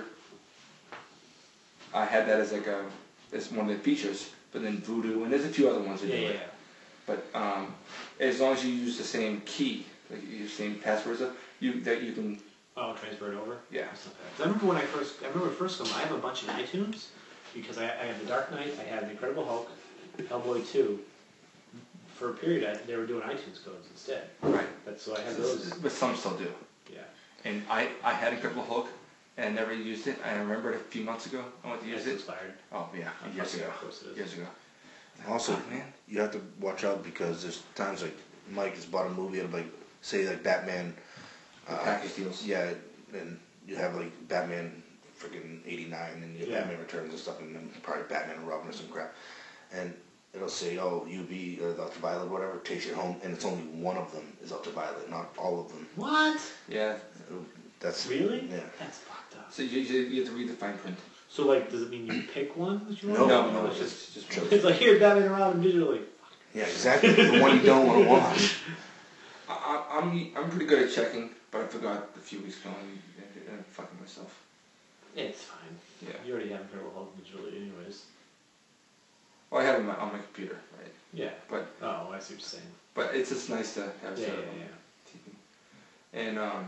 I had that as like a as one of the features, but then Voodoo, and there's a few other ones that Yeah. do Yeah. it. yeah. But um, as long as you use the same key, like you use the same password, stuff, you that you can. Oh, transfer it over. Yeah. That's not bad. 'Cause I remember when I first. I remember first come. I have a bunch in iTunes because I, I had The Dark Knight. I had The Incredible Hulk, Hellboy two. For a period, I, they were doing iTunes codes instead. Right. That's so I had those. But some still do. Yeah. And I, I had Incredible Hulk and never used it. I remembered a few months ago I went to use It's it. expired. Oh yeah, Oh, years fuck yeah, ago. of course it is. Years ago. Also, Oh, man. you have to watch out because there's times like Mike has bought a movie of like say like Batman. The package deals. Yeah, and you have like Batman freaking eighty-nine, and you get Yeah. Batman Returns and stuff, and then probably Batman and Robin or some crap. And it'll say, oh, U V or the ultraviolet, whatever, takes you home, and it's only one of them is ultraviolet, not all of them. What? Yeah. That's Really? Yeah. That's fucked up. So you, you you have to read the fine print. So, like, does it mean you pick one that you No, want? No, no, it's it's just... just, just chosen. It's like, here, Batman and Robin digitally. Yeah, exactly. The one you don't want to watch. I, I- I'm I'm pretty good at checking, but I forgot a few weeks ago and, and, and fucking myself. Yeah, it's fine. Yeah. You already have Incredible Hulk digitally anyways. Well, I have it on my, on my computer, right? Yeah. But Oh, I see what you're saying. but it's just nice to have Yeah, set yeah, up on yeah. T V. And um,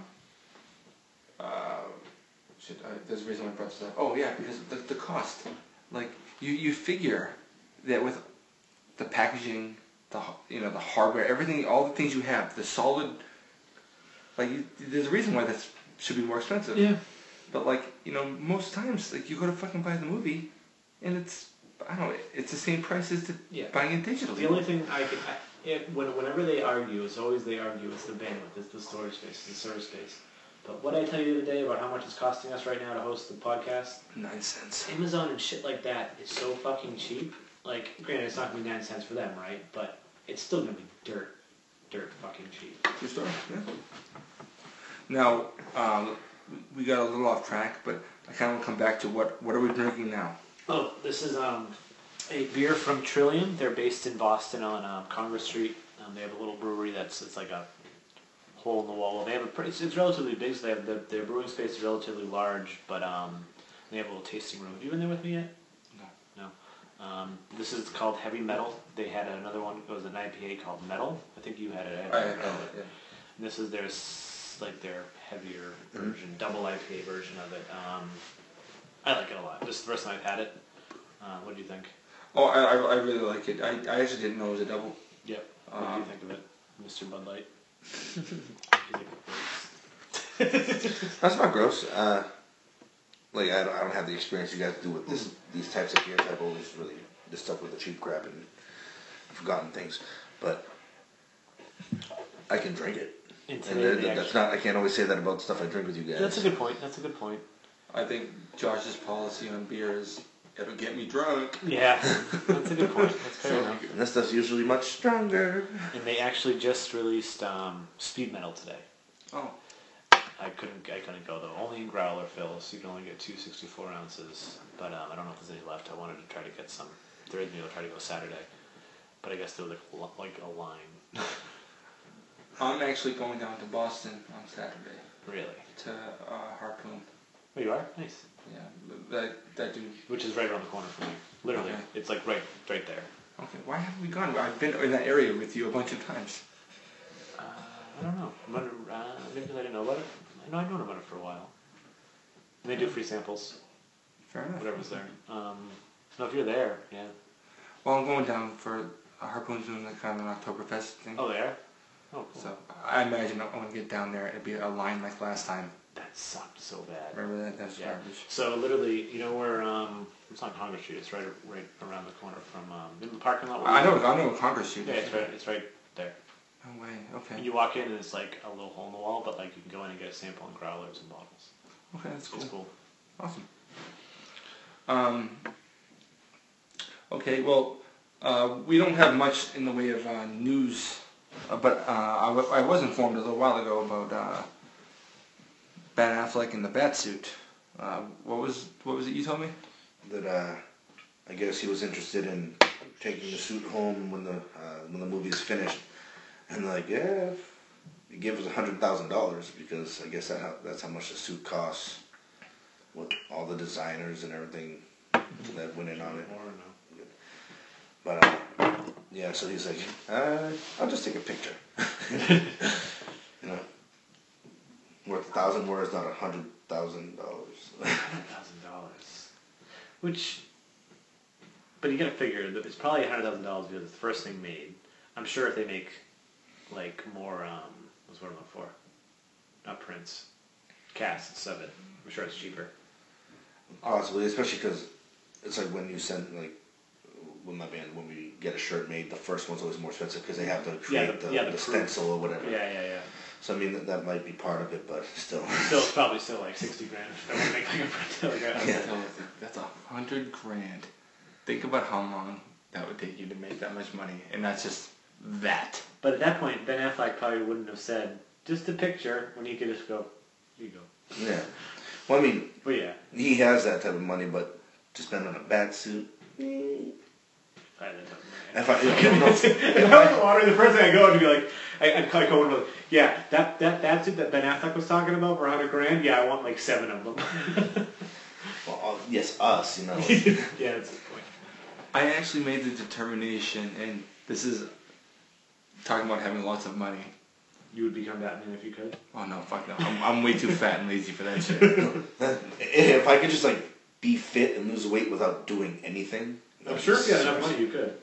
uh, shit, I, there's a reason why I brought this up. Oh yeah, because the the cost. Like you you figure that with the packaging, the h- you know the hardware, everything, all the things you have, the solid. Like you, there's a reason why this should be more expensive. Yeah. But like you know, most times like you go to fucking buy the movie, and it's I don't know, it's the same price as the Yeah. buying it digitally. The only thing I can, I, if, when, whenever they argue, it's always they argue it's the bandwidth, it's the storage space, it's the server space. But what I tell you the other day about how much it's costing us right now to host the podcast, Nine cents. Amazon and shit like that is so fucking cheap. Like, granted, it's not gonna be nine cents for them, right? But it's still gonna be dirt, dirt fucking cheap. True story. Yeah. Now, um, we got a little off track, but I kind of want to come back to what what are we drinking now? Oh, this is um, a beer from Trillium. They're based in Boston on um, Congress Street. Um, they have a little brewery that's it's like a hole in the wall. They have a pretty. It's, it's relatively big. So they have the, their brewing space is relatively large, but um, they have a little tasting room. Have you been there with me yet? No. No. Um, this is called Heavy Metal. They had another one. It was an I P A called Metal. I think you had it. I, I, haven't had it. yeah. And this is their s- like their heavier version, double I P A version of it. Um, I like it a lot. This is the first time I've had it. Uh, what do you think? Oh, I, I I really like it. I, I actually didn't know it was a double. Yep. What Um, do you think of it, Mister Bud Light? Do you think it That's not gross. Uh, like I don't, I don't have the experience you guys do with this these types of beers. I've always really just stuck with the cheap crap and forgotten things. But I can drink it, In and today, that- they that's actually- not. I can't always say that about stuff I drink with you guys. That's a good point. That's a good point. I think Josh's policy on beer is it'll get me drunk. Yeah, that's a good point. That's fair enough. And this stuff's usually much stronger. And they actually just released um, Speed Metal today. Oh, I couldn't. I couldn't go though. Only in growler fills. You can only get two sixty-four ounces. But um, I don't know if there's any left. I wanted to try to get some. If there is, maybe I'll try to go Saturday. But I guess there was like, like a line. I'm actually going down to Boston on Saturday Really? to uh, Harpoon. Oh, you are? Nice. Yeah, that that dude. Which is right around the corner from me. Literally, Okay. it's like right, right there. Okay, why haven't we gone? I've been in that area with you a bunch of times. Uh, I don't know. I'm wonder- uh, maybe because I didn't know about it. I know I've known about it for a while. And they do free samples, Fair enough. whatever's there. Um, no, if you're there, yeah. Well, I'm going down for uh, Harpoon's doing like kind of an Oktoberfest thing. Oh, there? Oh, cool. So I imagine I'm going to get down there. It'll be a line like last time. That sucked so bad. Remember that? That's Yeah. garbage. So literally, you know where? Um, it's not Congress Street. It's right, right around the corner from um, in the parking lot. where I you- know. I know what Congress Street. Yeah, is. it's right. It's right there. No way. Okay. And you walk in, and it's like a little hole in the wall, but like you can go in and get a sample and growlers and bottles. Okay, that's cool. It's cool. Awesome. Um. Okay. Well, uh, we don't have much in the way of uh, news, uh, but uh, I, w- I was informed a little while ago about uh, Ben Affleck in the Batsuit. Uh, what was what was it you told me? That uh, I guess he was interested in taking the suit home when the uh, when the movie is finished, and like yeah, he gave us a hundred thousand dollars because I guess that how, that's how much the suit costs, with all the designers and everything that went in on it. More or no? But uh, yeah, so he's like, uh, I'll just take a picture. You know, worth a thousand words, not a hundred thousand dollars. Hundred thousand dollars. Which, but you gotta figure that it's probably a hundred thousand dollars because it's the first thing made. I'm sure if they make like more, um, what's what I'm looking for? Not prints, casts of it. I'm sure it's cheaper. Possibly, especially because it's like when you send like, with my band, when we get a shirt made, the first one's always more expensive because they have to create the- the, yeah, the, the proof. stencil or whatever. Yeah, yeah, yeah. So I mean that, that might be part of it, but still. Still, it's probably still like sixty grand. I want to make like a like a, Yeah. That's a hundred grand. Think about how long that would take you to make that much money, and that's just that. But at that point, Ben Affleck probably wouldn't have said just a picture when he could just go, here you go. Yeah. Well, I mean, But yeah, he has that type of money, but to spend on a bat suit. I had that type of money. If I, you know, If I was watering, the first thing I go would be like, I, I'd call go and be like, yeah, that that that's it that Ben Affleck was talking about for a hundred grand. Yeah, I want like seven of them. well, uh, yes, us, you know. Yeah, that's the point. I actually made the determination, and this is talking about having lots of money. You would become Batman if you could. Oh no, fuck no. I'm, I'm way too fat and lazy for that shit. If I could just like be fit and lose weight without doing anything. I'm sure if you had enough money, you could.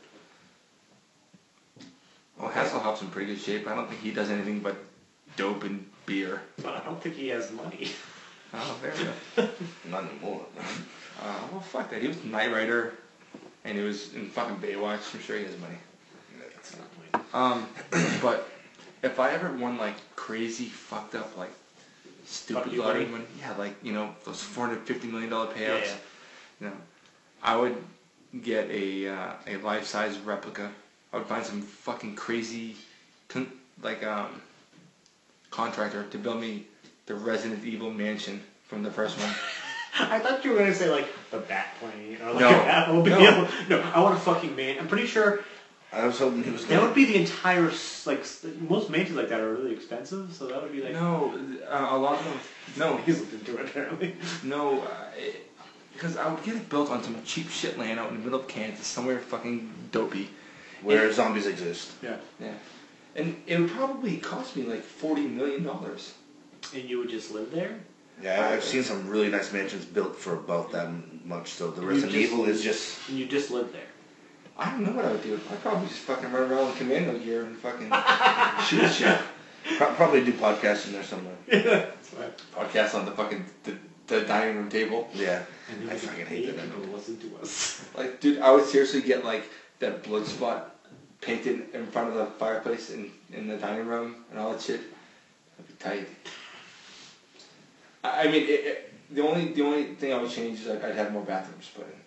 Well, Hasselhoff's in pretty good shape. I don't think he does anything but dope and beer. But I don't think he has money. Oh, there we go. Not anymore. Uh, well, fuck that. He was Knight Rider, and he was in fucking Baywatch. I'm sure he has money. That's not point. Um, but if I ever won like crazy, fucked up, like stupid Fuck you, lottery buddy. money, yeah, like you know those four hundred fifty million dollar payouts, Yeah, yeah. you know, I would get a uh, a life size replica. I would find some fucking crazy, con- like um, contractor to build me the Resident Evil mansion from the first one. I thought you were gonna say like the bat plane or like No. a Batmobile. No. No. I want a fucking man. I'm pretty sure I was hoping he was that gonna. would be the entire s- like s- most mansions like that are really expensive. So that would be like No, uh, a lot of them. No, he's looked into it apparently. no, because I would get it built on some cheap shit land out in the middle of Kansas, somewhere fucking dopey. Where It- zombies exist. Yeah. Yeah, and it would probably cost me like forty million dollars. And you would just live there. Yeah, I've seen some really nice mansions built for about that much. So the You Resident just- Evil is just. And you just live there. I don't know what I would do. I'd probably just fucking run around with commando gear and fucking shoot shit. Pro- probably do podcasting there somewhere. That's fine. Podcast on the fucking the, the dining room table. Yeah. And I fucking hate that. People listen to us. Like, dude, I would seriously get like that blood spot painted in front of the fireplace in, in the dining room and all that shit. That'd be tight. I I mean, it, it, the only the only thing I would change is I'd, I'd have more bathrooms put in.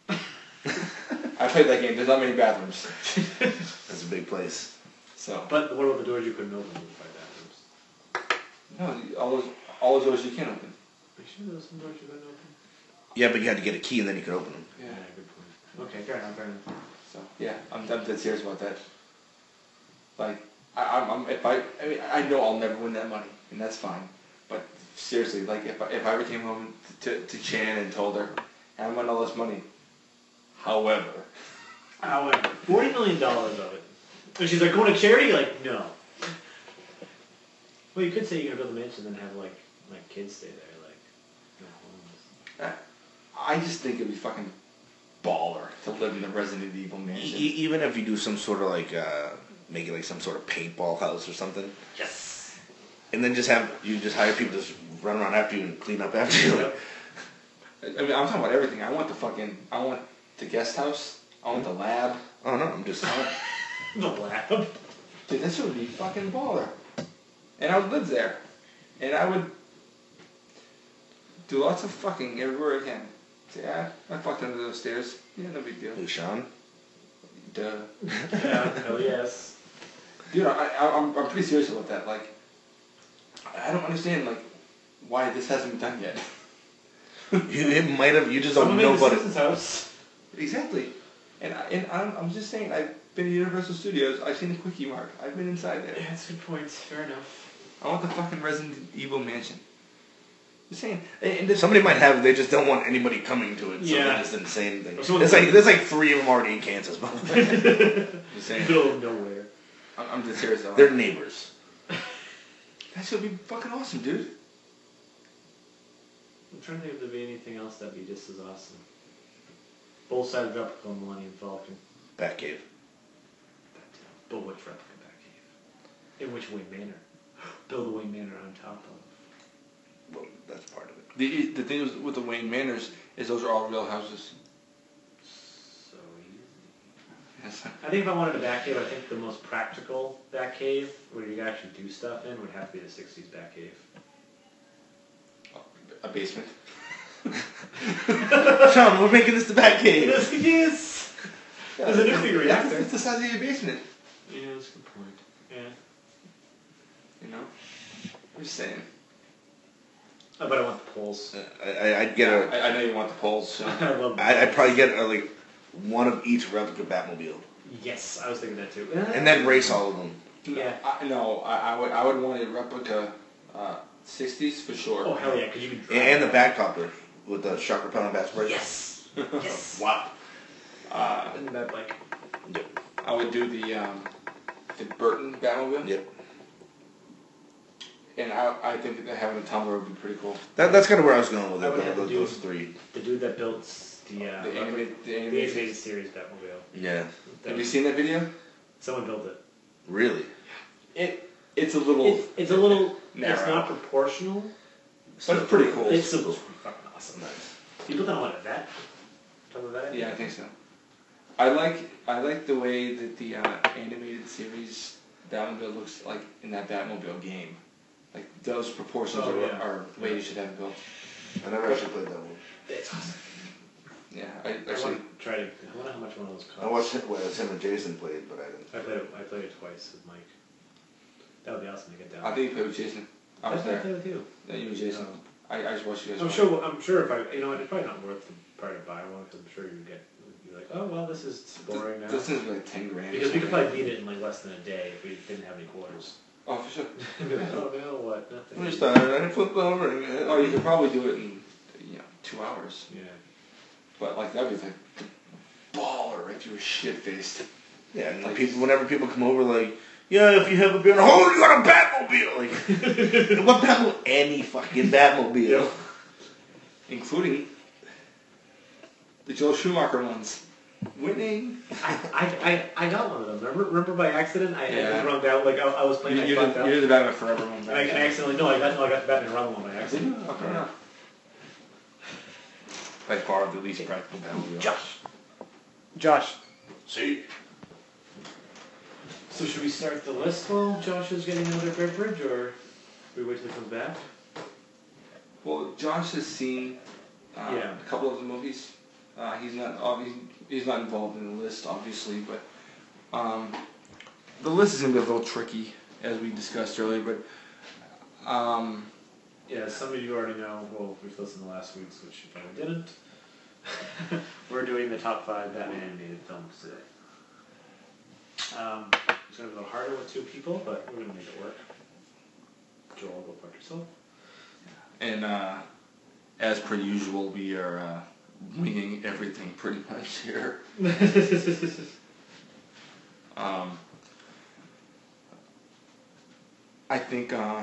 I played that game. There's not many bathrooms, That's a big place. so But what about the doors you couldn't open with five bathrooms? no, all those all those doors you can open. Are you sure there was some doors you couldn't open? Yeah, but you had to get a key and then you could open them. Yeah, good point. Okay, fair enough, fair enough. So yeah, I'm, I'm dead serious about that. Like, I, I'm, I'm if I, I mean, I know I'll never win that money, and that's fine. But seriously, like, if I, if I ever came home to, to Chan and told her, I won all this money. However, However, forty million dollars of it. And she's like, going to charity? Like, no. Well, you could say you're gonna build a mansion and then have like like kids stay there, like no homes. I, I just think it'd be fucking baller to live in the Resident Evil E- mansion. e- even if you do some sort of like, uh, make it like some sort of paintball house or something. Yes. And then just have, you just hire people to just run around after you and clean up after you. Yep. I mean, I'm talking about everything. I want the fucking, I want the guest house. I want the lab. Oh no, I'm just. I want, The lab. dude, this would be fucking baller. And I would live there. And I would do lots of fucking everywhere I can. So, yeah, I fucked under those stairs. Yeah, no big deal. Who, Sean? Duh. Yeah. Hell yes. Dude, I, I, I'm, I'm pretty serious about that. Like, I don't understand, like, why this hasn't been done yet. You, it might have, you just Someone don't know made the about it. Simpsons house. Exactly. And, I, and I'm, I'm just saying, I've been to Universal Studios, I've seen the Quickie Mart, I've been inside there. Yeah, that's a good point. Fair enough. I want the fucking Resident Evil mansion. Just saying. And, and this, Somebody might have, they just don't want anybody coming to it. So Yeah. they just didn't say anything. Or someone- It's like, there's like three of them already in Kansas, but just saying. Middle of nowhere. I'm, I'm just serious though. they're neighbors. That should be fucking awesome, dude. I'm trying to think if there'd be anything else that'd be just as awesome. Both sides replica on Millennium Falcon. Batcave. But which replica Batcave? In which Wayne Manor? Build a Wayne Manor on top of. Well, that's part of it. The, the thing is with the Wayne Manors is those are all real houses. So easy. Yes. I think if I wanted a Batcave, I think the most practical Batcave, where you could actually do stuff in, would have to be the sixties Batcave. A basement. Sean, we're making this the Batcave. Yes, it is! Yeah, There's a nuclear reactor. It's the size of your basement. Yeah, that's a good point. Yeah. You know? I'm just saying. Oh, but I want the poles. I, I, I'd get a. I, I know you want the poles, so. I love the I, I'd poles. probably get a, like one of each replica Batmobile, Yes, I was thinking that too. and then race all of them. Yeah. I, no, I, I would I would want a replica uh, sixties for sure. Oh, hell yeah, because you could drive And, and the that. Batcopter with the shock repellent bat spray. Yes! Yes! Wow. Uh, Isn't that like... Yep. I would do the um, the Burton Batmobile. Yep. And I I think that having a tumbler would be pretty cool. That, that's kind of where I was going with I it. would have Those, to do- those three. The dude that built the... Uh, the animated the the animated. animated series Batmobile. Yeah. That Have you was- seen that video? Someone built it. Really. It it's a little. It's, it's a little... It's narrow. not proportional. But it's pretty cool. It's Still super cool. fucking awesome. Nice. You built that on what, a vet? Top of a vet? Yeah, I think so. I like I like the way that the uh, animated series Batmobile looks like in that Batmobile game. Like those proportions Oh, are, yeah. are the way you should have it built. I never actually played that one. It's awesome. Yeah, I I actually. want to try to... I wonder how much one of those costs. I watched it, well, Tim and Jason played, but I didn't. I played it, I played it twice with Mike. That would be awesome to get down. I think you played with Jason. I was I there. played with you. Yeah, you and Jason. Um, I, I just watched you guys. I'm play. sure. I'm sure if I, you know, what, it's probably not worth the part to buy one because I'm sure you get, you're like, oh well, this is boring now. This thing's like ten grand. or Because we could something. probably beat it in like less than a day if we didn't have any quarters. Oh, for sure. Be like, oh no, what? Nothing. We started, I flipped over again. Oh, you could probably do it in you know two hours. Yeah. But like that'd be like baller if you were shit faced. Yeah, and Like- people, whenever people come over, like, yeah, if you have a beer, oh, you got a Batmobile! Like, what Batmobile? Any fucking Batmobile. Yeah. Including the Joel Schumacher ones. Winning. I, I, I, I got one of them. Remember, remember by accident? I, I Yeah. just wrung out. Like I, I was playing. You, I you're, fucked the, up. you're the Batman Forever one. And I, and I accidentally no, I got no, I got the Batman Run one by accident. Okay. By far the least practical Batmobile. Josh. Josh. See? So should we start the list while Josh is getting another beverage, or we wait till he comes back? Well, Josh has seen uh, Yeah. a couple of the movies. Uh, he's not obvi- he's not involved in the list, obviously, but um, the list is gonna be a little tricky, as we discussed earlier. But um, Yeah, some of you already know. Well, if you've listened to last week's, which you probably didn't. We're doing the top five Batman animated films today. Um, it's going to be a little harder with two people, but we're going to make it work. Joel, go fuck yourself. and uh, as per usual, we are uh, winging everything pretty much here. Um, I think uh,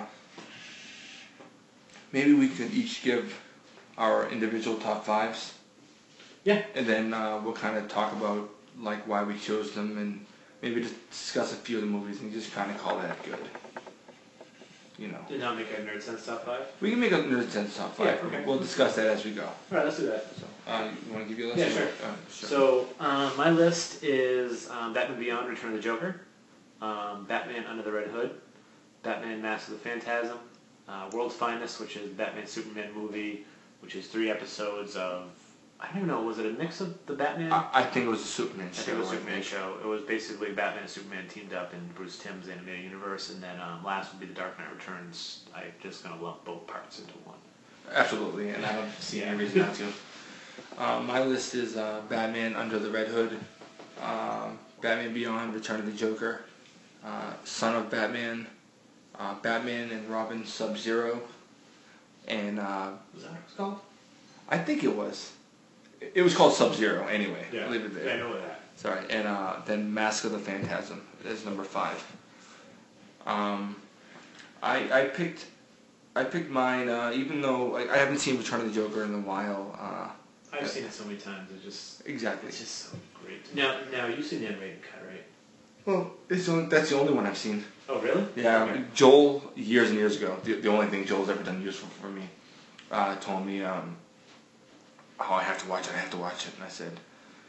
maybe we could each give our individual top fives. Yeah. And then uh, we'll kind of talk about like why we chose them, and maybe just discuss a few of the movies and just kind of call that good. You know, Did not make a Nerd Sense top five? we can make a Nerd Sense top five. Yeah, okay. We'll discuss that as we go. Alright, let's do that. So, uh, you want to give your list? Yeah, or- sure. Uh, sure. So, um, my list is um, Batman Beyond, Return of the Joker, um, Batman Under the Red Hood, Batman Mask of the Phantasm, uh, World's Finest, which is Batman Superman movie, which is three episodes of, I don't even know, was it a mix of the Batman? I, I think it was a Superman I show. think it was I Superman think. show. It was basically Batman and Superman teamed up in Bruce Timm's animated universe, and then um, last would be The Dark Knight Returns. I'm just going to lump both parts into one. Absolutely, and I don't see any reason not to. Um, my list is uh, Batman Under the Red Hood, um, Batman Beyond, Return of the Joker, uh, Son of Batman, uh, Batman and Robin Sub-Zero, and uh, Was that what it's called? I think it was. It was called Sub-Zero anyway. Yeah, Leave it there. yeah, I know that. Sorry, and uh, then Mask of the Phantasm is number five. Um, I I picked I picked mine uh, even though I, I haven't seen Return of the Joker in a while. Uh, I've seen it so many times. It just exactly. it's just so great. Now, now you've seen the animated cut, right? Well, it's the only, that's the only one I've seen. Oh, really? Yeah, Okay. Joel years and years ago. The, the only thing Joel's ever done useful for me, uh, told me, um, "Oh, I have to watch it. I have to watch it." And I said,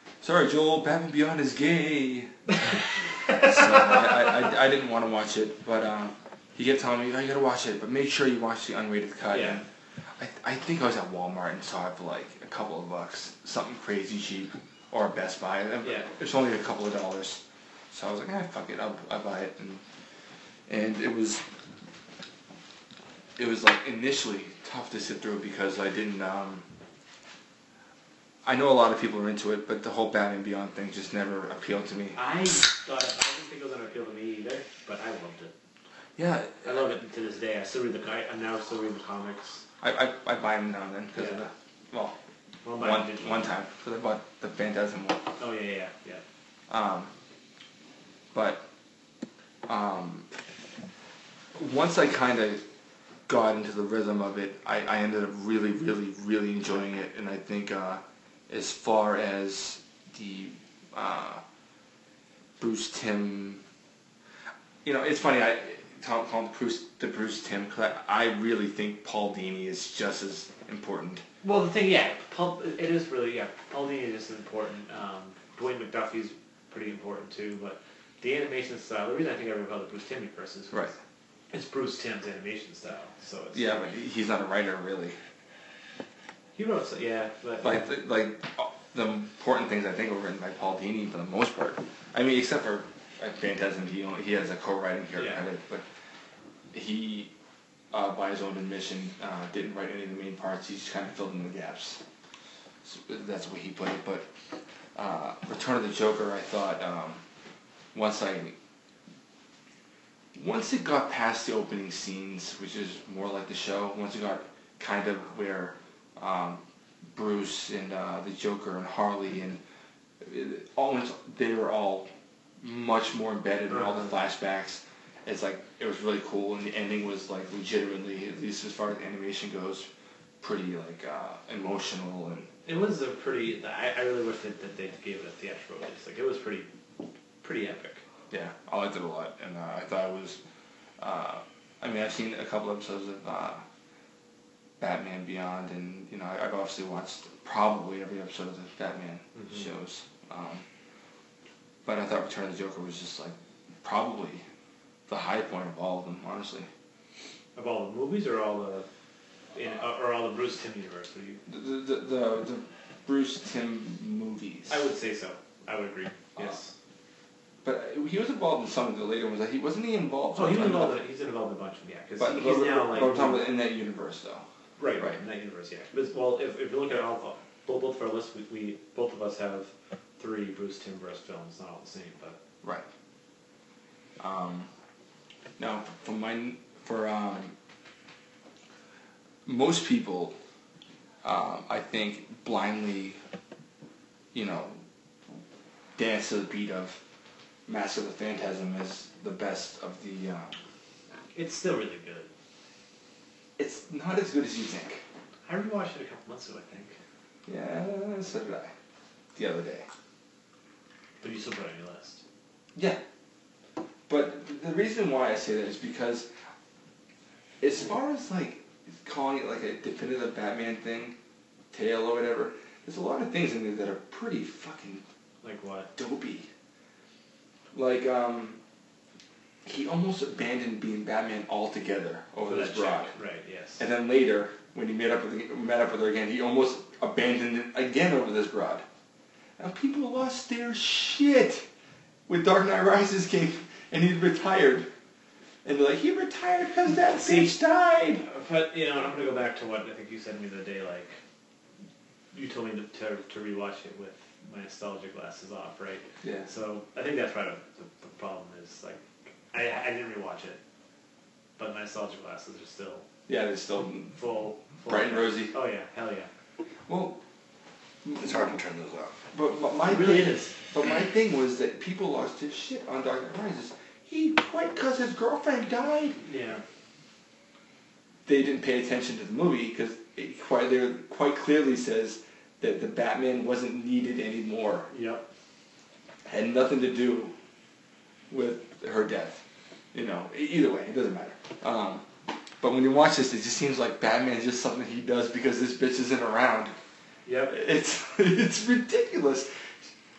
sorry, Joel, Batman Beyond is gay. So I, I, I didn't want to watch it, but um, he kept telling me, oh, you gotta watch it, but make sure you watch the unrated cut. Yeah. And I, I think I was at Walmart and saw it for like a couple of bucks, something crazy cheap, or Best Buy. Yeah. It's only a couple of dollars. So I was like, ah, fuck it, I'll, I'll buy it. And, and it was, it was like initially tough to sit through because I didn't, um, I know a lot of people are into it, but the whole Batman Beyond thing just never appealed to me. I thought I didn't think it was gonna appeal to me either, but I loved it. Yeah. I love it to this day. I still read the I, I now still read the comics. I, I, I buy them now and then because Yeah. of the, well, Well, one, one time, because I bought the Phantasm one. Oh yeah, yeah, yeah. Um, but um, once I kind of got into the rhythm of it, I, I ended up really, really, really enjoying it. And I think uh, as far as the uh, Bruce Timm, you know, it's funny, I call him Bruce, the Bruce Timm, because I, I really think Paul Dini is just as important. Well, the thing, yeah, Paul, it is really, yeah, Paul Dini is important. Um, Dwayne McDuffie's pretty important too, but the animation style, the reason I think everyone called it Bruce Timm first is Right. it's Bruce Timm's animation style. So it's Yeah, but he's not a writer, really. He wrote, so, yeah, but Like, the, like the important things I think were written by Paul Dini for the most part. I mean, except for uh, Phantasm, he only, he has a co-writing here Yeah. credit, but he, uh, by his own admission, uh, didn't write any of the main parts. He just kind of filled in the gaps. So that's the way he put it. But uh, Return of the Joker, I thought um, once I once it got past the opening scenes, which is more like the show, once it got kind of where um, Bruce and uh, the Joker and Harley and it, all they were all much more embedded in all the flashbacks. It's like it was really cool, and the ending was like legitimately, at least as far as animation goes, pretty like uh, emotional and. it was a pretty. I, I really wish that, that they gave it a theatrical release. Like it was pretty, pretty epic. Yeah, I liked it a lot, and uh, I thought it was. Uh, I mean, I've seen a couple episodes of uh, Batman Beyond, and you know, I, I've obviously watched probably every episode of the Batman Mm-hmm. shows. Um, but I thought Return of the Joker was just like probably the high point of all of them, honestly. Of all the movies, or all the, in, or all the Bruce Timm universe? What do you? The the the, the Bruce Timm movies. I would say so. I would agree. Yes. But he was involved in some of the later ones. He wasn't he involved? Oh, he was in involved. In, he's involved in a bunch of them, yeah. Because But, he, but, he's now but like. we're talking about in that universe, though. Right, right, Right. in that universe, yeah. But, well, if, if you look at all, both, both of our lists, we, we both of us have three Bruce Timm verse films, not all the same, but Right. Um, now, for my for um, most people, um, I think blindly, you know, dance to the beat of Mask of the Phantasm as the best of the. Uh, it's still really good. it's not as good as you think. I rewatched it a couple months ago, I think. Yeah, so did I. The other day. But you still put it on your list. Yeah. But th- the reason why I say that is because as far as like calling it like a definitive Batman thing, tale or whatever, there's a lot of things in there that are pretty fucking Like what? dopey. Like, um, he almost abandoned being Batman altogether over For this that broad. chick. Right, yes. And then later, when he met up with met up with her again, he almost abandoned it again over this broad. And people lost their shit when Dark Knight Rises came and he retired. And they're like, he retired because that See, bitch died. But, you know, I'm going to go back to what I think you said to me the other day, like, you told me to, to, to rewatch it with my nostalgia glasses off, right? Yeah. So I think that's right. The, the problem is, like, I, I didn't rewatch it, but my nostalgia glasses are still Yeah, they're still full. full bright and rosy. Oh, yeah. Hell yeah. Well, It's hard to turn those off. but my, my It really thing, is. But my thing was that people lost their shit on Dark Knight Rises. He quit because his girlfriend died. Yeah. They didn't pay attention to the movie because it quite, there quite clearly says that the Batman wasn't needed anymore. Yep. Had nothing to do with her death. You know, e- either way, it doesn't matter. Um, but when you watch this, it just seems like Batman's just something he does because this bitch isn't around. Yep. It's it's ridiculous.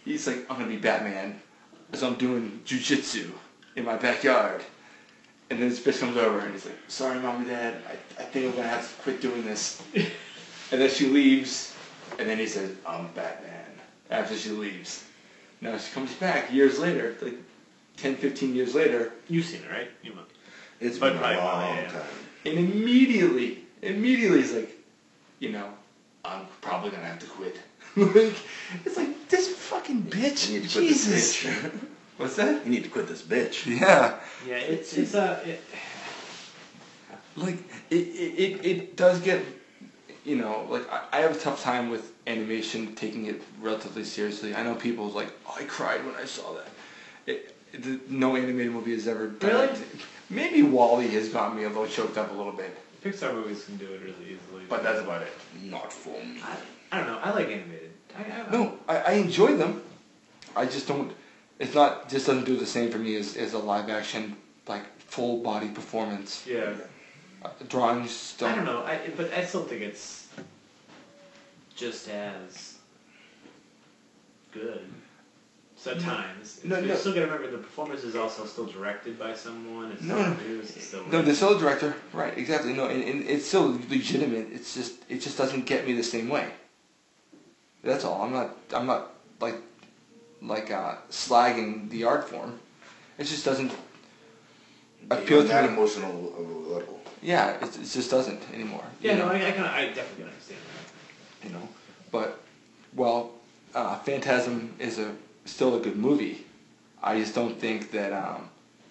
he's like, I'm gonna be Batman, so I'm doing jujitsu in my backyard. And then his bitch comes over and he's like, sorry, Mom and Dad, I, I think I'm gonna have to quit doing this. And then she leaves, and then he says, I'm Batman, after she leaves. Now she comes back years later, like ten, fifteen years later. You've seen it, right? You must. It's But been a right, long yeah, yeah. time. And immediately, immediately he's like, you know, I'm probably gonna have to quit. Like, it's like, this fucking bitch, You need to quit Jesus. this bitch. What's that? You need to quit this bitch. Yeah. Yeah, it's it's a. It, Like, it, it, it, it does get, you know, like, I, I have a tough time with animation taking it relatively seriously. I know people's like, oh, I cried when I saw that. It, it, no animated movie has ever done Really? it. Maybe WALL-E has gotten me a little choked up a little bit, Pixar movies can do it really easily. but that's about it. Not for me. I, I don't know. I like animated. I, I, No, I, I enjoy them. I just don't, it's not, just doesn't do the same for me as, as a live action, like, full body performance. Yeah. Uh, drawings don't. I don't know. I but I still think it's just as good. So at times, No, you no. still gotta remember the performance is also still directed by someone. It's No, still no. produced. It's still No, there's still a director, right? Exactly. No, and, and it's still legitimate. It's just it just doesn't get me the same way. That's all. I'm not I'm not like like uh, slagging the art form. It just doesn't appeal Beyond that to me. emotional of a level. Yeah, it, it just doesn't anymore. Yeah, you no, know? I, I, can, I definitely can understand that. You know, but well, uh, Phantasm is a still a good movie. I just don't think that. Um,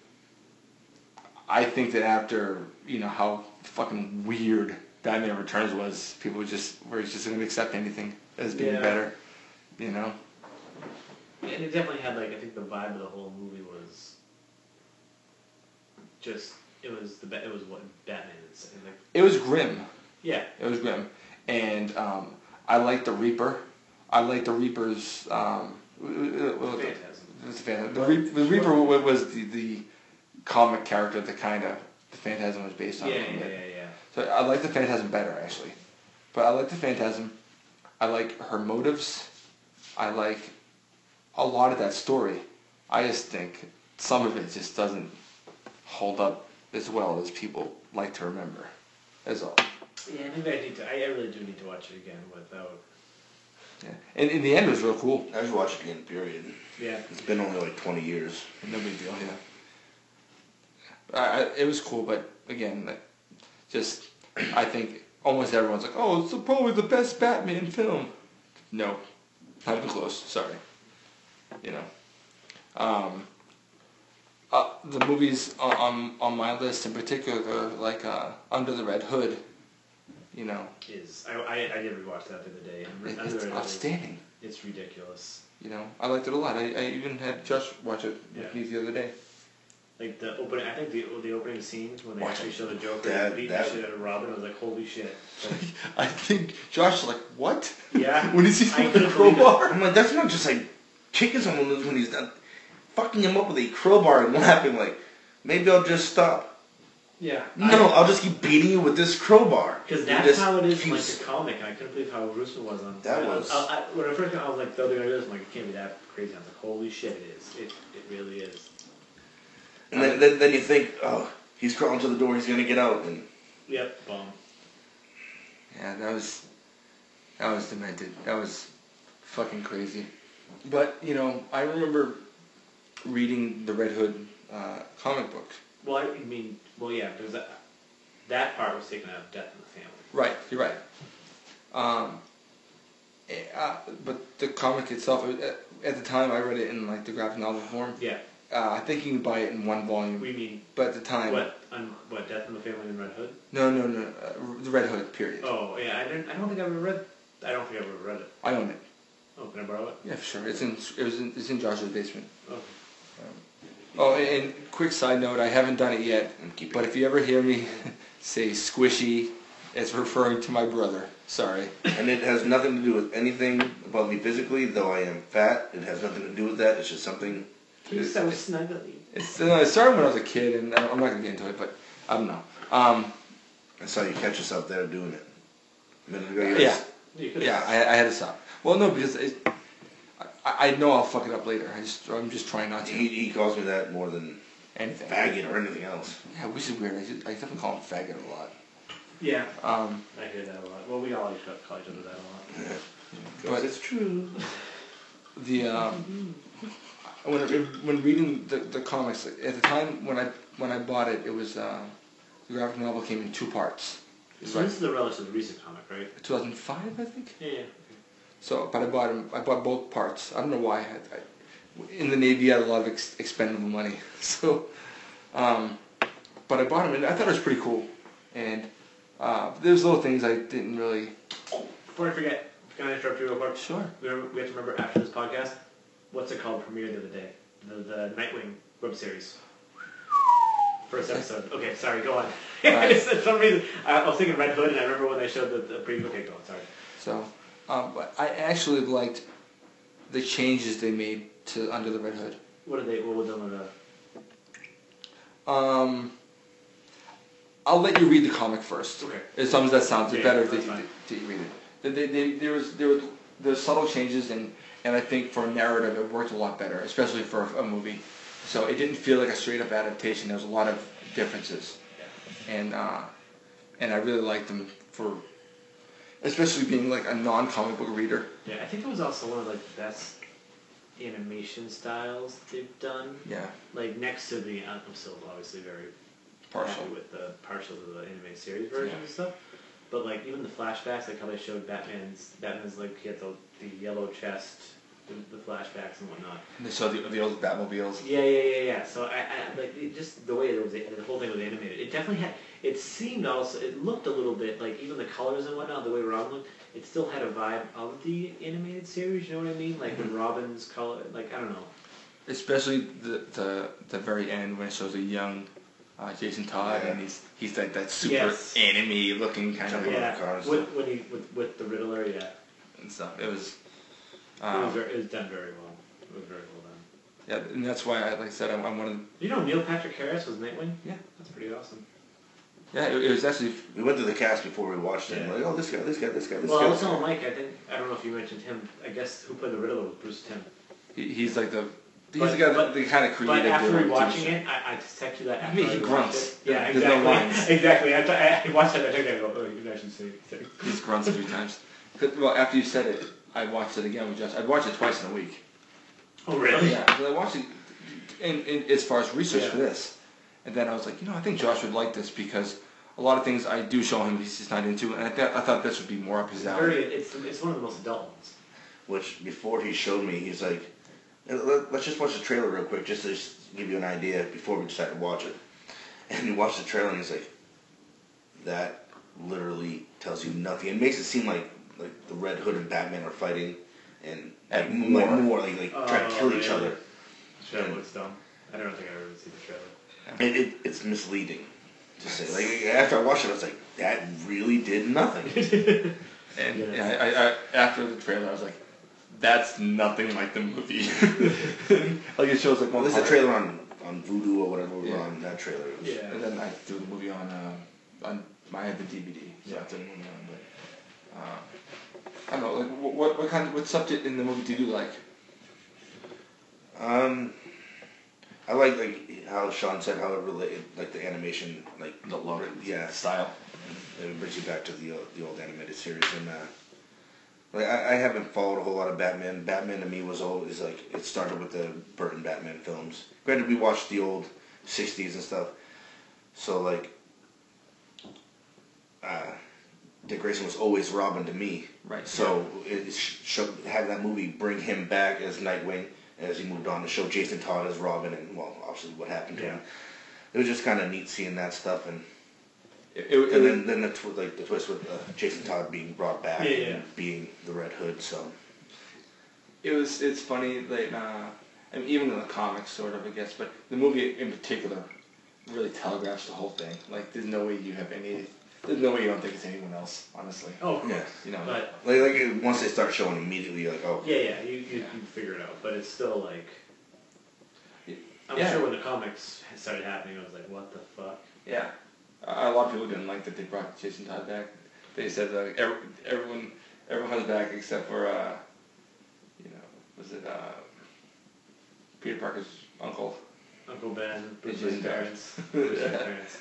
I think that after you know how fucking weird Batman Returns was, people just were just going to accept anything as being Yeah. better. You know. And it definitely had like I think the vibe of the whole movie was just it was the ba- it was what Batman is saying. Like It was grim. yeah, It was grim, and um, I liked the Reaper. I liked the Reaper's. Um, what was it? Phantasm. It was the Phantasm. The, Re- the Reaper wa- was the, the comic character that kind of the Phantasm was based on. Yeah, a little yeah, bit. yeah, yeah. So I like the Phantasm better actually, but I like the Phantasm. I like her motives. I like a lot of that story. I just think some of it just doesn't hold up as well as people like to remember. That's all. Yeah, maybe I need to. I I really do need to watch it again without. Yeah. And in the end, it was real cool. I just watched it again, period. Yeah. It's been only like twenty years. No big deal. Yeah. I, I, it was cool, but again, like, just I think almost everyone's like, "Oh, it's probably the best Batman film." No, not even close. Sorry. You know. Um, uh, the movies on, on on my list in particular, like uh, Under the Red Hood. You know, Is I I, I did rewatch that the other day. And it, Under it's It is- outstanding. It's ridiculous. You know, I liked it a lot. I, I even had Josh watch it Yeah. with me the other day. Like the opening, I think the the opening scenes when they Watch actually it. show the Joker That- beating that- the shit out of Robin, I was like, holy shit. Like, I think Josh was like, what? Yeah. when he sees I him with the couldn't believe it. crowbar? I'm like, that's not just like kicking someone when he's done fucking him up with a crowbar and laughing like, maybe I'll just stop. yeah. No, I'll just keep beating you with this crowbar. Because It that's just how it is in like keeps- the comic, and I couldn't believe how gruesome it was on. That I, was- I, I, when I first got, I was like, they're gonna do this. I'm like, it can't be that crazy. I was like, holy shit, it is. It it really is. And then, then, then you think, oh, he's crawling to the door, he's gonna get out, and Yep. Bomb. Yeah, that was that was demented. That was fucking crazy. But you know, I remember reading the Red Hood uh, comic book. Well, I mean, well, yeah, because that that part was taken out of Death in the Family. Right, you're right. Um, eh, uh, but the comic itself, uh, at the time, I read it in like the graphic novel form. Yeah. Uh, I think you can buy it in one volume. We mean But at the time, what? Un, what? Death in the Family and Red Hood? no, no, no, uh, the Red Hood. Period. Oh, yeah. I didn't. I don't think I've ever read. I don't think I've ever read it. I own it. Oh, can I borrow it? Yeah, for sure. It's in it was in, it's in Josh's basement. Okay. Oh, and, and quick side note, I haven't done it yet, and keep but it. if you ever hear me say squishy, it's referring to my brother. Sorry. And it has nothing to do with anything about me physically, though I am fat. It has nothing to do with that. It's just something. He's so snuggly. It's, uh, it started when I was a kid, and I'm not going to get into it, but I don't know. Um, I saw you catch yourself there doing it. A minute ago, you yeah, You could yeah, I, I had to stop. Well, no, because it, I, I know I'll fuck it up later. I just I'm just trying not to. He, he calls me that more than Anything. faggot or anything else. Yeah, which is weird. I, just, I definitely call him faggot a lot. Yeah. Um, I hear that a lot. Well, we all like to call each other that a lot. Yeah. But it's true. The um, when when reading the, the comics at the time when I when I bought it, it was uh, the graphic novel came in two parts. So this is a relatively recent comic, right? two thousand five, I think. Yeah. yeah. So, but I bought them. I bought both parts. I don't know why. I, I, in the Navy, I had a lot of ex- expendable money. So, um, but I bought them, and I thought it was pretty cool. And uh, there's little things I didn't really. Before I forget, can I interrupt you real quick? Sure. We, remember, we have to remember after this podcast, what's it called? Premiered the other day. The the Nightwing web series. First episode. Okay, sorry. Go on. Right. Just for some reason, I, I was thinking Red Hood, and I remember when they showed the, the preview. Okay, go on. Sorry. So, um, but I actually liked the changes they made to Under the Red Hood. What did they? What was done with the? Um, I'll let you read the comic first. Okay. As long as that sounds Yeah, better, that's that, fine. that you read it. They, they, they, there was there were there's subtle changes, and and I think for a narrative it worked a lot better, especially for a, a movie. So it didn't feel like a straight up adaptation. There was a lot of differences, and uh, and I really liked them for, especially being like a non comic book reader. Yeah, I think it was also one of like the best animation styles they've done. Yeah. Like next to the, I'm still obviously very Partial. happy with the partial to the animated series version Yeah. and stuff. But like even the flashbacks, like how they showed Batman's, Batman's like he had the, the yellow chest, the, the flashbacks and whatnot. And they saw the the old Batmobiles. Yeah, yeah, yeah, yeah. So I, I like it just the way it was, the whole thing was animated. It definitely had. It seemed also. It looked a little bit like even the colors and whatnot, the way Robin looked. It still had a vibe of the animated series. You know what I mean? Like when Robin's color. Like I don't know. Especially the the the very end when it shows a young uh, Jason Todd, Yeah. and he's he's like that super Yes. anime looking kind Jumping of on Yeah, the cars. with when he with, with the Riddler. Yeah, and stuff. It was. it, was Um, very, it was done very well. It was very well done. yeah, and that's why, I, like I said, I'm, I'm one of. You know Neil Patrick Harris was Nightwing? Yeah. That's pretty awesome. Yeah, it, it was actually. We went through the cast before we watched it. Yeah. And we're like, oh, this guy, this guy, this guy, this Well, guy. I was telling Mike, I think, I don't know if you mentioned him, I guess who played the Riddler was Bruce Timm. He, he's like the. He's But- the guy but- that the kind of creative. But after dude on the rewatching T V show. it, I, I just texted you that I after mean, I he watched grunts. it. Yeah, There's no exactly. lines. exactly. I, t- I watched it, I took it, I go, oh, you can actually see it. He just grunts a few times. 'Cause, well, after you said it, I watched it again with Josh. I'd watch it twice in a week. Oh, really? Yeah, because I watched it in, in, as far as research Yeah. for this. And then I was like, you know, I think Josh would like this because a lot of things I do show him he's just not into, and I, th- I thought this would be more up his It's, alley. very, it's, it's one of the most adult ones. Which, before he showed me, he's like, "Let- let's just watch the trailer real quick, just to just give you an idea before we decide to watch it. And you watch the trailer and he's like, that literally tells you nothing. It makes it seem like like the Red Hood and Batman are fighting and And like, more. like more like, like trying to Oh, kill each really? other. That looks dumb. I don't think I've ever seen the trailer. It, it, it's misleading to say. Like after I watched it, I was like, that really did nothing. And Yeah. yeah, I, I, I, after the trailer, I was like, that's nothing like the movie. Like it shows like Well, one there's a part. trailer on, on Vudu or whatever we were Yeah. on that trailer. It was, Yeah. And then I threw the movie on, uh, on I had the D V D, so Yeah. I threw the movie on. But uh, I don't know, like what, what what kind of what subject in the movie did you like? Um, I like like how Sean said how it related, like the animation, like The look, yeah, style. it brings you back to the old- the old animated series. And uh, like I, I haven't followed a whole lot of Batman. Batman to me was always like it started with the Burton Batman films. Granted, we watched the old sixties and stuff, so like uh, Dick Grayson was always Robin to me. Right. So it sh- show, have that movie bring him back as Nightwing as he moved on to show Jason Todd as Robin and well obviously what happened to Yeah. him. It was just kind of neat seeing that stuff and It, it, it, and then then the tw- like the twist with uh, Jason Todd being brought back Yeah, yeah. and being the Red Hood. So it was it's funny that uh, I mean even in the comics sort of I guess, but the movie in particular really telegraphs the whole thing. Like there's no way you have any. There's no way you don't think it's anyone else, honestly. Oh, of course. yeah, You know. But, like like it- once they start showing immediately you're like oh yeah, yeah, you, you, Yeah. you figure it out. But it's still like, I'm Yeah. sure when the comics started happening, I was like, what the fuck? Yeah. Uh, a lot of people didn't like that they brought Jason Todd back. They said that every, everyone everyone has back except for uh, you know was it uh, Peter Parker's uncle? Uncle Ben, His Bruce's dad. parents. Bruce's parents.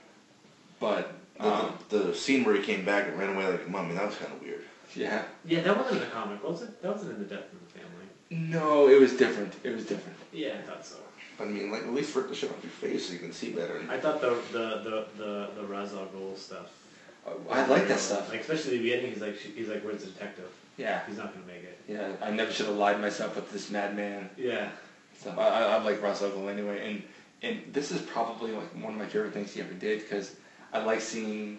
But The, um, the, the scene where he came back and ran away like a mummy, that was kind of weird. yeah, Yeah, that wasn't in the comic, was it? That wasn't in the Death in the Family. no, it was different. It was different. Yeah, I thought so. I mean, like, at least rip the shit off your face so you can see better. I thought the the the the, the Ra's al Ghul stuff. I like that stuff. Like especially the beginning, he's like he's like, where's the detective? Yeah, He's not gonna make it. yeah. I never should have lied to myself with this madman. Yeah. So I, I, I like Ra's al Ghul anyway, and and this is probably like one of my favorite things he ever did because I like seeing.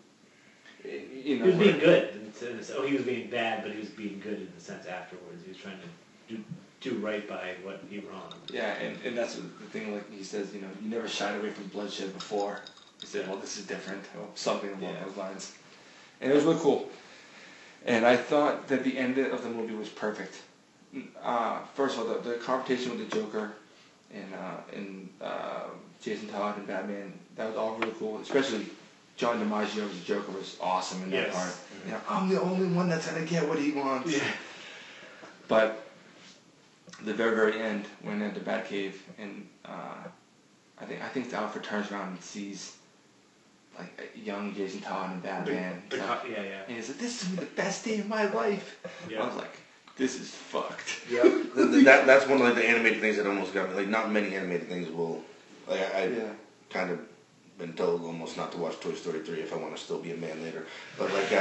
You know, He was being good. In the sense, oh, he was being bad, but he was being good in the sense afterwards. He was trying to do do right by what he wronged. Yeah, and, and that's the thing, like he says, you know, you never shied away from bloodshed before. He said, well, this is different, or something along Yeah. those lines. And it was really cool. And I thought that the end of the movie was perfect. Uh, first of all, the, the confrontation with the Joker and, uh, and uh, Jason Todd and Batman, that was all really cool. Especially John DiMaggio's Joker was awesome in that Yes. part. You know, I'm the only one that's going to get what he wants. Yeah. But the very, very end, when at the Batcave, and uh, I think I think Alfred turns around and sees like a young Jason Todd and Batman. The, the, so- co- yeah, yeah. and he's like, "This is gonna be the best day of my life." Yeah. I was like, "This is fucked." Yep. Th- th- that, that's one of like, the animated things that almost got me. Like, not many animated things will... Like, I, I Yeah. kind of been told almost not to watch Toy Story three if I want to still be a man later. But, like,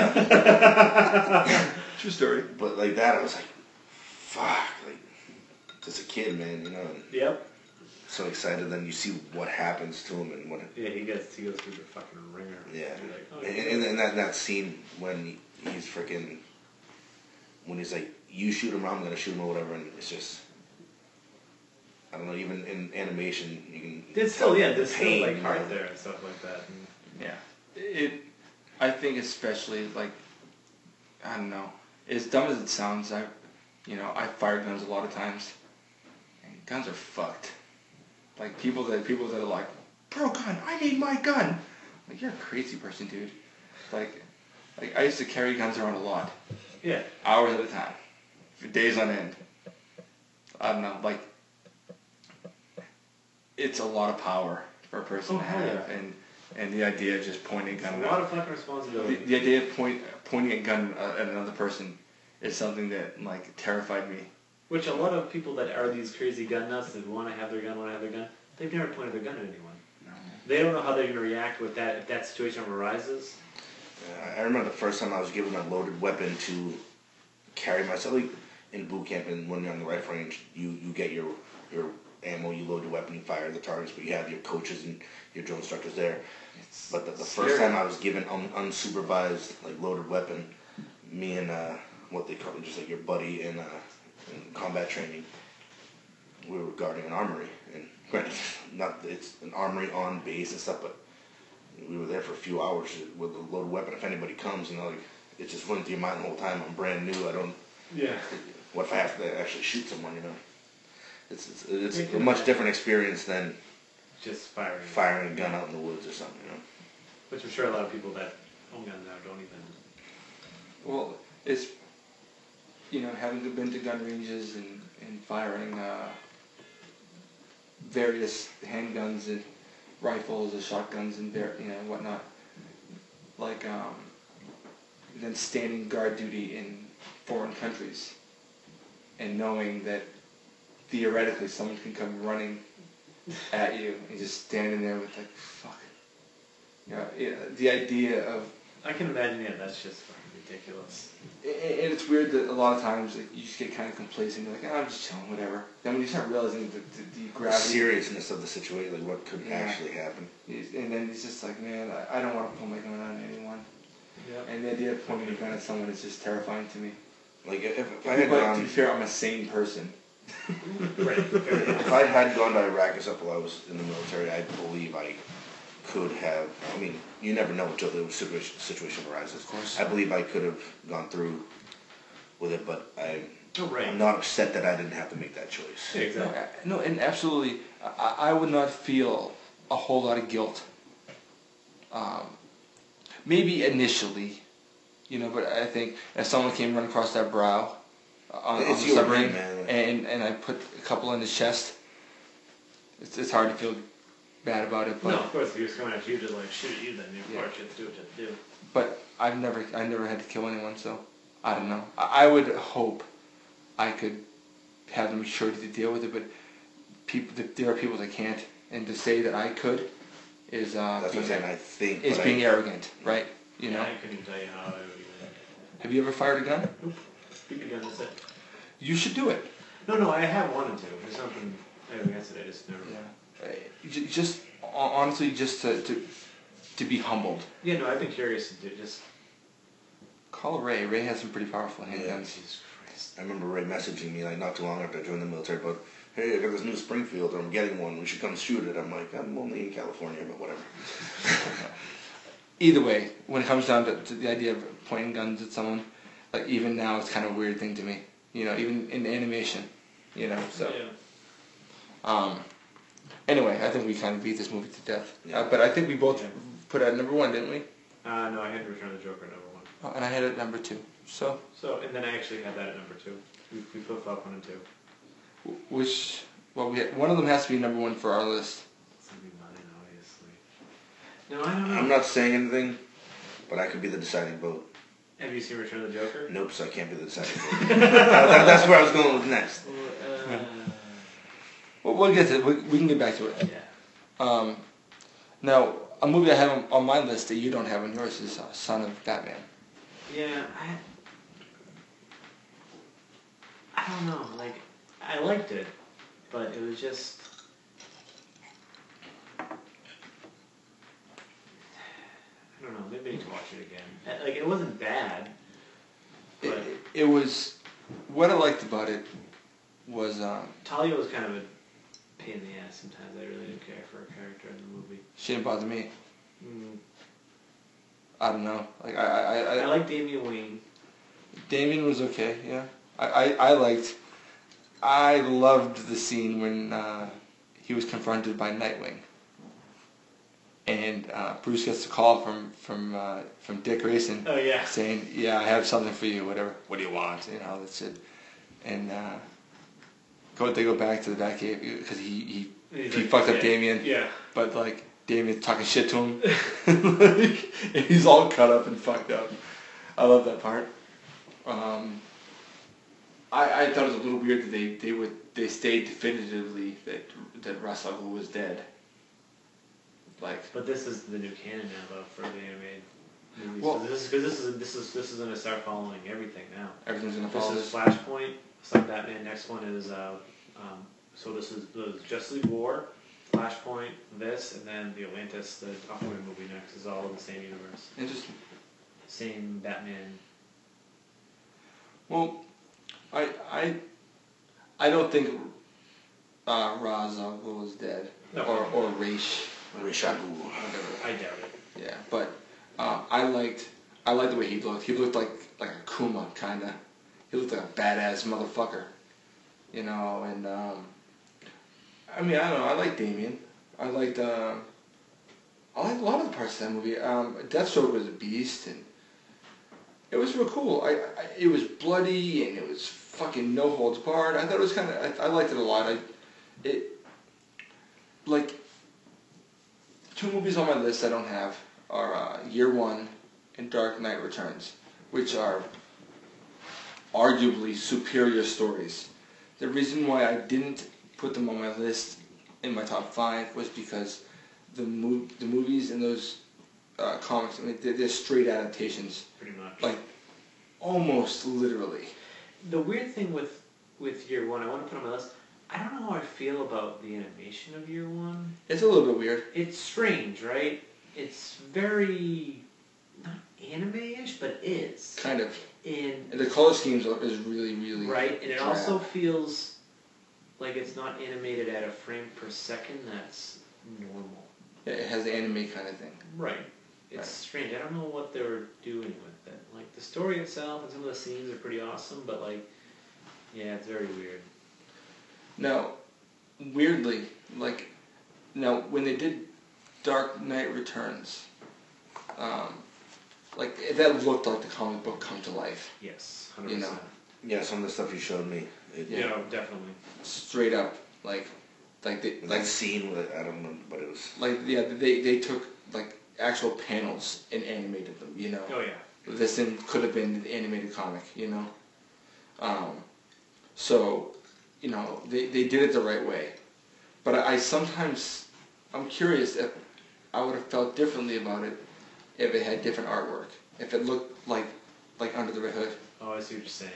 uh, True story. but like that, I was like, fuck. Like, just a kid, man, you know? And Yep. so excited. Then you see what happens to him and what... Yeah, he gets he goes through the fucking ringer. Yeah. You're like, oh, And, yeah. and, and that, that scene when he, he's freaking... When he's like, you shoot him, I'm going to shoot him or whatever, and it's just... I don't know, even in animation, you can... There's still, yeah, there's pain, still like you heart know? there and stuff like that. And Yeah. It. I think especially like, I don't know. As dumb as it sounds, I, you know, I fire guns a lot of times, and guns are fucked. Like people that people that are like, pro gun, I need my gun. Like you're a crazy person, dude. Like, like I used to carry guns around a lot, yeah. hours at a time, for days on end. I don't know, like, it's a lot of power for a person Oh, to hell have, yeah. and and the idea of just pointing a It's gun a at lot of fucking the, responsibility. the idea of point, pointing a gun uh, at another person is something that like terrified me. Which a lot of people that are these crazy gun nuts that want to have their gun, want to have their gun, they've never pointed their gun at anyone. No. They don't know how they're going to react with that if that situation arises. Uh, I remember the first time I was given a loaded weapon to carry myself, like in boot camp, and when you're on the rifle range, you, you get your your ammo, you load your weapon, you fire the targets, but you have your coaches and your drill instructors there. It's But the, the scary. first time I was given un, unsupervised, like loaded weapon, me and uh, what they call just like your buddy in, uh, in combat training, we were guarding an armory, and granted, not it's an armory on base and stuff, but we were there for a few hours with a loaded weapon. If anybody comes, you know, like it just went through your mind the whole time. I'm brand new. I don't. Yeah. What if I have to actually shoot someone? You know, it's it's, it's Yeah, a yeah. much different experience than Just firing. firing a gun out in the woods or something. You know. Which I'm sure a lot of people that own guns now don't even. Well, it's, you know, having been to gun ranges and, and firing uh, various handguns and rifles and shotguns and var- you know whatnot, like um, then standing guard duty in foreign countries and knowing that theoretically someone can come running at you and just standing there with like fuck. You know, yeah, the idea of I can imagine, yeah, that's just fucking ridiculous. And it's weird that a lot of times like, you just get kind of complacent. You're like, oh, I'm just chilling, whatever. Then when you start realizing the, the, the The gravity, seriousness of the situation, like what could Yeah. actually happen. and then it's just like, man, I, I don't want to pull my gun on anyone. Yeah. And the idea of pointing a gun at someone is just terrifying to me. Like if, if I had But to gone, be fair, I'm a sane person. Right. if I had gone to Iraq or something while I was in the military, I believe I could have. I mean, you never know until the situation, situation arises. Of course. I believe I could have gone through with it, but I, Oh, right. I'm not upset that I didn't have to make that choice. Yeah, No, exactly. a- no, and absolutely, I, I would not feel a whole lot of guilt. Um, maybe initially, you know, but I think if someone came run across that brow, on, It's on the your submarine, ring, man. and and I put a couple in his chest. It's it's hard to feel bad about it, but No, of course, if he was coming at you to like shoot at you, then of Yeah. course you have to do what you have to do. but I've never I never had to kill anyone, so I don't know. I, I would hope I could have the maturity to deal with it, but people there are people that can't, and to say that I could is uh, That's what I'm being, saying. I think. is but being I, arrogant, right? You know. I couldn't even tell you how I would even. Have you ever fired a gun? Speak again, that's it. You should do it. No, no, I have wanted to. There's something I haven't answered. I just never. Yeah. Uh, j- Just hon- honestly, just to, to to be humbled. Yeah, no, I've been curious to do just. Call Ray. Ray has some pretty powerful handguns. Yeah. Jesus Christ. I remember Ray messaging me like not too long after I joined the military, but hey, I got this new Springfield, and I'm getting one. We should come shoot it. I'm like, I'm only in California, but whatever. Either way, when it comes down to, to the idea of pointing guns at someone, like even now, it's kind of a weird thing to me. You know, even in animation. You know, so. Yeah. Um. Anyway, I think we kind of beat this movie to death. Yeah. Uh, but I think we both Yeah. put it at number one, didn't we? Uh, no, I had Return of the Joker at number one. Oh, and I had it at number two. So, So, and then I actually had that at number two. We, we flip flop one and two. wh- which, well, we had, one of them has to be number one for our list. It's gonna be mine, obviously. No, I don't know. I'm not saying anything, but I could be the deciding vote. Have you seen Return of the Joker? Nope, so I can't be the deciding vote. that, that's where I was going with next. Well, uh, Well, we'll get to it. We, we can get back to it. yeah. Um, now, a movie I have on, on my list that you don't have on yours is uh, Son of Batman. Yeah, I, I don't know. Like, I liked it, but it was just. I don't know. Maybe I need to watch it again. Uh, Like, it wasn't bad, It, but it, it was, what I liked about it was, um, Talia was kind of a pain in the ass sometimes. I really didn't care for her character in the movie. she didn't bother me. Mm. I don't know. Like, I, I, I, I like Damian Wayne. Damien was okay, yeah. I, I, I liked, I loved the scene when uh, he was confronted by Nightwing. And uh, Bruce gets a call from from uh, from Dick Grayson Oh yeah. saying, "Yeah, I have something for you. Whatever. What do you want?" You know, that's it. And uh, go they go back to the Batcave because he he, He's he like, fucked yeah, up Damien, Yeah. but like Damien's talking shit to him, like, and he's all cut up and fucked up. I love that part. Um, I I thought it was a little weird that they they would they stayed definitively that that Ra's al Ghul was dead. Like. But this is the new canon now, though, for the animated movies. Well- so this is because this is this is this is going to start following everything now. Everything's gonna This follow is this. Flashpoint. It's like Batman. Next one is uh, um, so this is the Justice League War, Flashpoint, this, and then the Atlantis, the Aquaman movie next is all in the same universe, Interesting. same Batman. Well, I I I don't think uh, Ra's al Ghul is dead, No. or or Raish, Ra's al Ghul. whatever. I doubt it. Yeah, but uh, I liked I liked the way he looked. He looked like like a Kuma kind of. He looked like a badass motherfucker, you know. And um, I mean, I don't know. I like Damien. I liked uh, I liked a lot of the parts of that movie. Um, Deathstroke was a beast, and it was real cool. I, I it was bloody and it was fucking no holds barred. I thought it was kind of I, I liked it a lot. I it like two movies on my list I don't have are uh, Year One and Dark Knight Returns, which are arguably superior stories. The reason why I didn't put them on my list in my top five was because the mo- the movies in those uh, comics, I mean, they're, they're straight adaptations, Pretty much. like almost literally. The weird thing with with Year One, I want to put on my list. I don't know how I feel about the animation of Year One. It's a little bit weird. It's strange, right? It's very not anime-ish, but is. Kind of. And And the color schemes are- is really, really right, and it drab. also feels like it's not animated at a frame per second. That's normal. It has the anime kind of thing. Right. It's Right. strange. I don't know what they were doing with it. Like the story itself and some of the scenes are pretty awesome, but like, yeah, it's very weird. Now, weirdly, like, now when they did Dark Knight Returns, um, like that looked like the comic book come to life. Yes, hundred You know. percent. Yeah, some of the stuff you showed me. It, Yeah, Yeah. definitely. Straight up, like, like they, That like, scene, with, I don't know, but it was. like, yeah, they they took like actual panels and animated them. You know, Oh yeah. this thing could have been an animated comic. You know, um, so, you know, they they did it the right way. But I, I sometimes, I'm curious if I would have felt differently about it if it had different artwork, if it looked like like Under the Red Hood. Oh, I see what you're saying.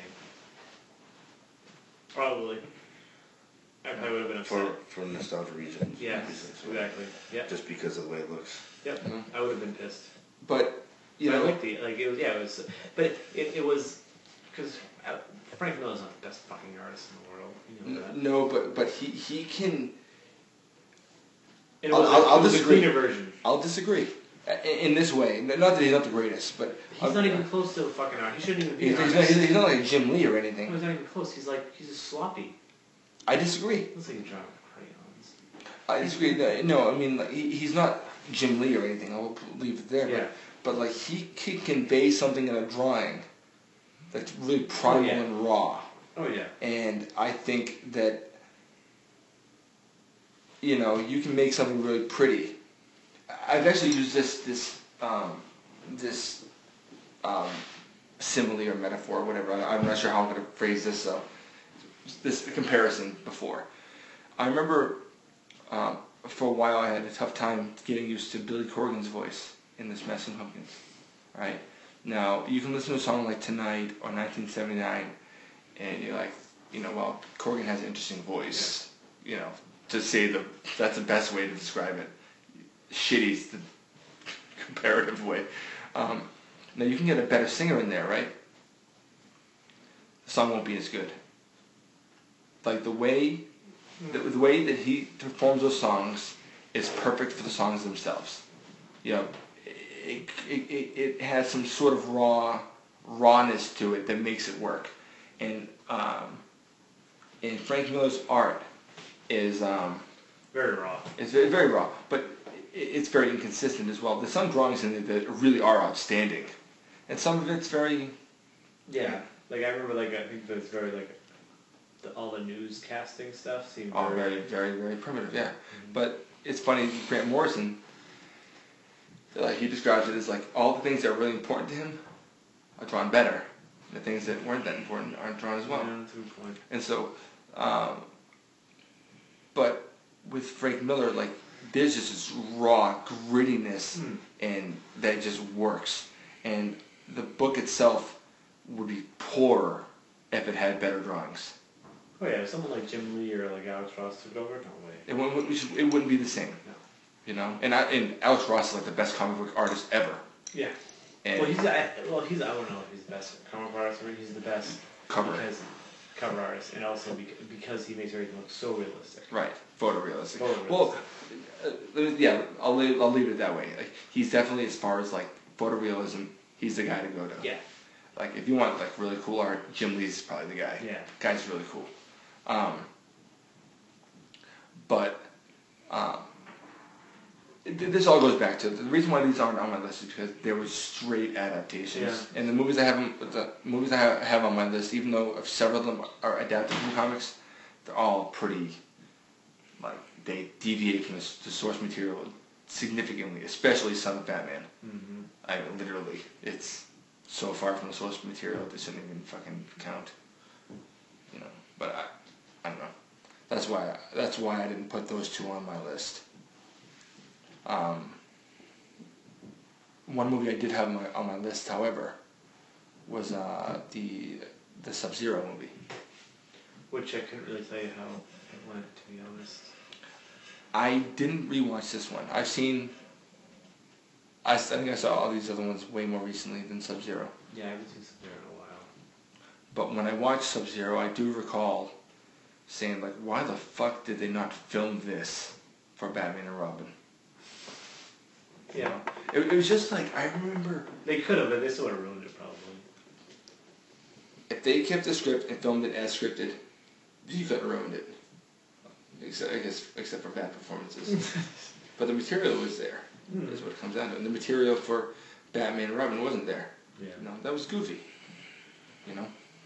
Probably. I probably would have been upset. For, for nostalgia reasons. Yeah, reasons. exactly. Yep. Just because of the way it looks. Yep. Mhm. I would have been pissed. But you But know, I liked the like it was yeah it was but it it, it was because Frank Miller's not the best fucking artist in the world. You know that. n- no, but but he he can. And it I'll- was, I'll- a, I'll it was a disagree. cleaner version. I'll disagree I- in this way. Not that he's not the greatest, but He's not even close to a fucking art. He shouldn't even be he's, an he's, artist. not, he's not like Jim Lee or No, anything. he's not even close. He's like he's just sloppy. I disagree. Looks like he's drawing with crayons. I disagree. No, no, I mean like, he, he's not Jim Lee or anything. I will leave it there. Yeah. But, but like he can convey something in a drawing that's really primal yeah. and raw. Oh yeah. And I think that, you know, you can make something really pretty. I've actually used this this um, this um, simile or metaphor or whatever. I- I'm not sure how I'm going to phrase this. So this comparison before. I remember um, for a while I had a tough time getting used to Billy Corgan's voice in the Smashing Pumpkins. Right now, you can listen to a song like Tonight or nineteen seventy-nine, and you're like, you know, well, Corgan has an interesting voice. You know, to say the that's the best way to describe it. Shitty's the comparative way. Um, now you can get a better singer in there, right? The song won't be as good. Like the way, the, the way that he performs those songs is perfect for the songs themselves. You know, it, it, it, it has some sort of raw rawness to it that makes it work. And um, and Frank Miller's art is um, Very raw. it's very, very raw, but it- it's very inconsistent as well. There's some drawings in it that really are outstanding, and some of it's very Yeah. Like I remember like I think that's very like the, all the newscasting stuff seemed all very, very, very, very primitive. Yeah, Mhm. but it's funny. Grant Morrison, like he describes it as like all the things that are really important to him are drawn better. The things that weren't that important aren't drawn as well. Yeah, that's a good point. And so, um, but with Frank Miller, like there's just this raw grittiness, Hmm. and that just works. And the book itself would be poorer if it had better drawings. Oh yeah, if someone like Jim Lee or like Alex Ross took it over, no way. It wouldn't, it wouldn't be the same, No. you know. And I, and Alex Ross is like the best comic book artist ever. Yeah. And Well, he's I, well, he's I don't know if he's the best comic book artist, but he's the best cover, because cover artist, and also bec- because he makes everything look so realistic. right? Photorealistic. Photorealistic. Well, uh, yeah, I'll leave, I'll leave it that way. Like he's definitely, as far as like photorealism, he's the guy to go to. Yeah. Like if you want like really cool art, Jim Lee's probably the guy. Yeah. Guy's really cool. Um, but um, it, this all goes back to the reason why these aren't on my list is because they were straight adaptations. Yeah. And the movies I have, the movies I have, have on my list, even though several of them are adapted from comics, they're all pretty like they deviate from the, the source material significantly, especially Son of Batman. Mm-hmm. I mean, literally, it's so far from the source material it shouldn't even fucking count. You know, but I, I don't know. That's why I, that's why I didn't put those two on my list. Um, one movie I did have on my, on my list, however, was uh, the the Sub-Zero movie. Which I couldn't really tell you how it went, to be honest. I didn't rewatch this one. I've seen. I, s- I think I saw all these other ones way more recently than Sub-Zero. Yeah, I haven't seen something in a while. But when I watched Sub-Zero, I do recall saying, like, why the fuck did they not film this for Batman and Robin? You Yeah. know? It, it was just like, I remember They could have, but they still would have ruined it probably. if they kept the script and filmed it as scripted, you couldn't have ruined it. Except, I guess, except for bad performances. But the material was there, Hmm. is what it comes down to. And the material for Batman and Robin wasn't there. Yeah. You know, that was goofy. You know?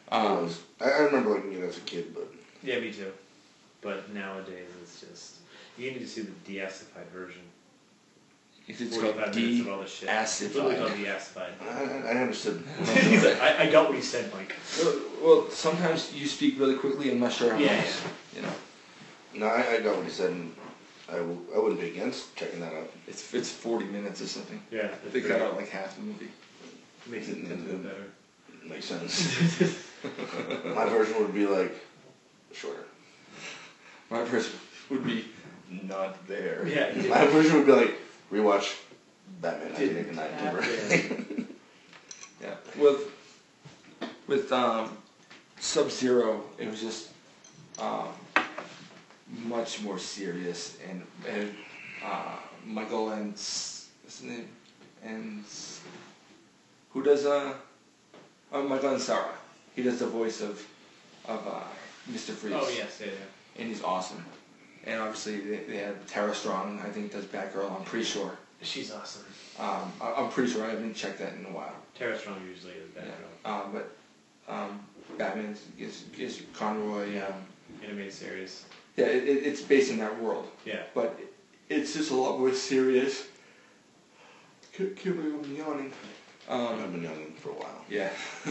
Um, I, I remember liking it as a kid, but Yeah, me too. But nowadays it's just you need to see the de-acidified version. If it's forty-five called minutes of all this shit. It's literally called de-acidified. de-acidified. I, I understood. He's like, I, I got what you said, Mike. Well, well, sometimes you speak really quickly. I'm not sure how Yeah, much. yeah. You know, No, I, I got what he said, and I, w- I wouldn't be against checking that out. it's it's forty minutes or something. Yeah, They cut out like half the movie. makes it a bit better. Makes sense. My version would be like shorter. My version would be not there. Yeah, it My version would be like rewatch Batman didn't nineteen eighty-nine. happen. Yeah. With with um, Sub Zero, it was just um, much more serious, and, and uh, Michael and what's his name, and who does uh, oh, Michael Ansara. He does the voice of of uh, Mister Freeze. Oh yes, yeah, yeah. And he's awesome. And obviously they, they had Tara Strong. I think does Batgirl. I'm pretty sure. She's awesome. Um, I, I'm pretty sure. I haven't checked that in a while. Tara Strong usually is Batgirl. Yeah. Um, but um, Batman is, is Conroy. Yeah. Um, Animated series. yeah, it, it, it's based in that world. Yeah. But it, it's just a lot more serious. Can't can't believe I'm yawning. Um, I've been young for a while. yeah.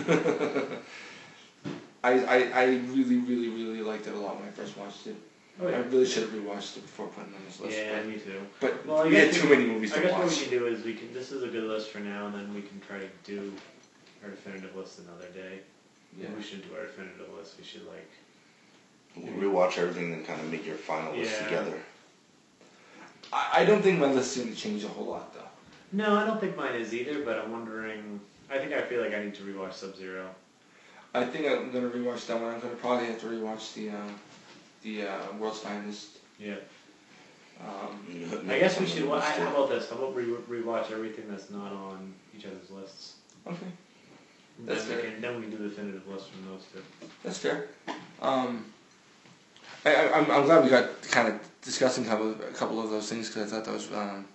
I, I I really really really liked it a lot when I first watched it. Oh yeah. I really should have rewatched it before putting it on this list. Yeah, but, me too. but Well, I we guess had too we- many movies I to guess what we watch. can do is we can. This is a good list for now, and then we can try to do our definitive list another day. Yeah. We should do our definitive list. We should like. We'll rewatch everything and kind of make your final list Yeah. together. I, I don't think my list is going to change a whole lot though. No, I don't think mine is either. But I'm wondering. I think I feel like I need to rewatch Sub Zero. I think I'm going to rewatch that one. I'm going to probably have to rewatch the uh, the uh, World's Finest. Yeah. Um, I guess we should. Wa- I, how about this? How about we re- rewatch everything that's not on each other's lists? okay, Then That's we fair. can. Then we can do the definitive list from those two. that's fair. Um, I, I, I'm, I'm glad we got kind of discussing a couple of, a couple of those things because I thought that was. Um,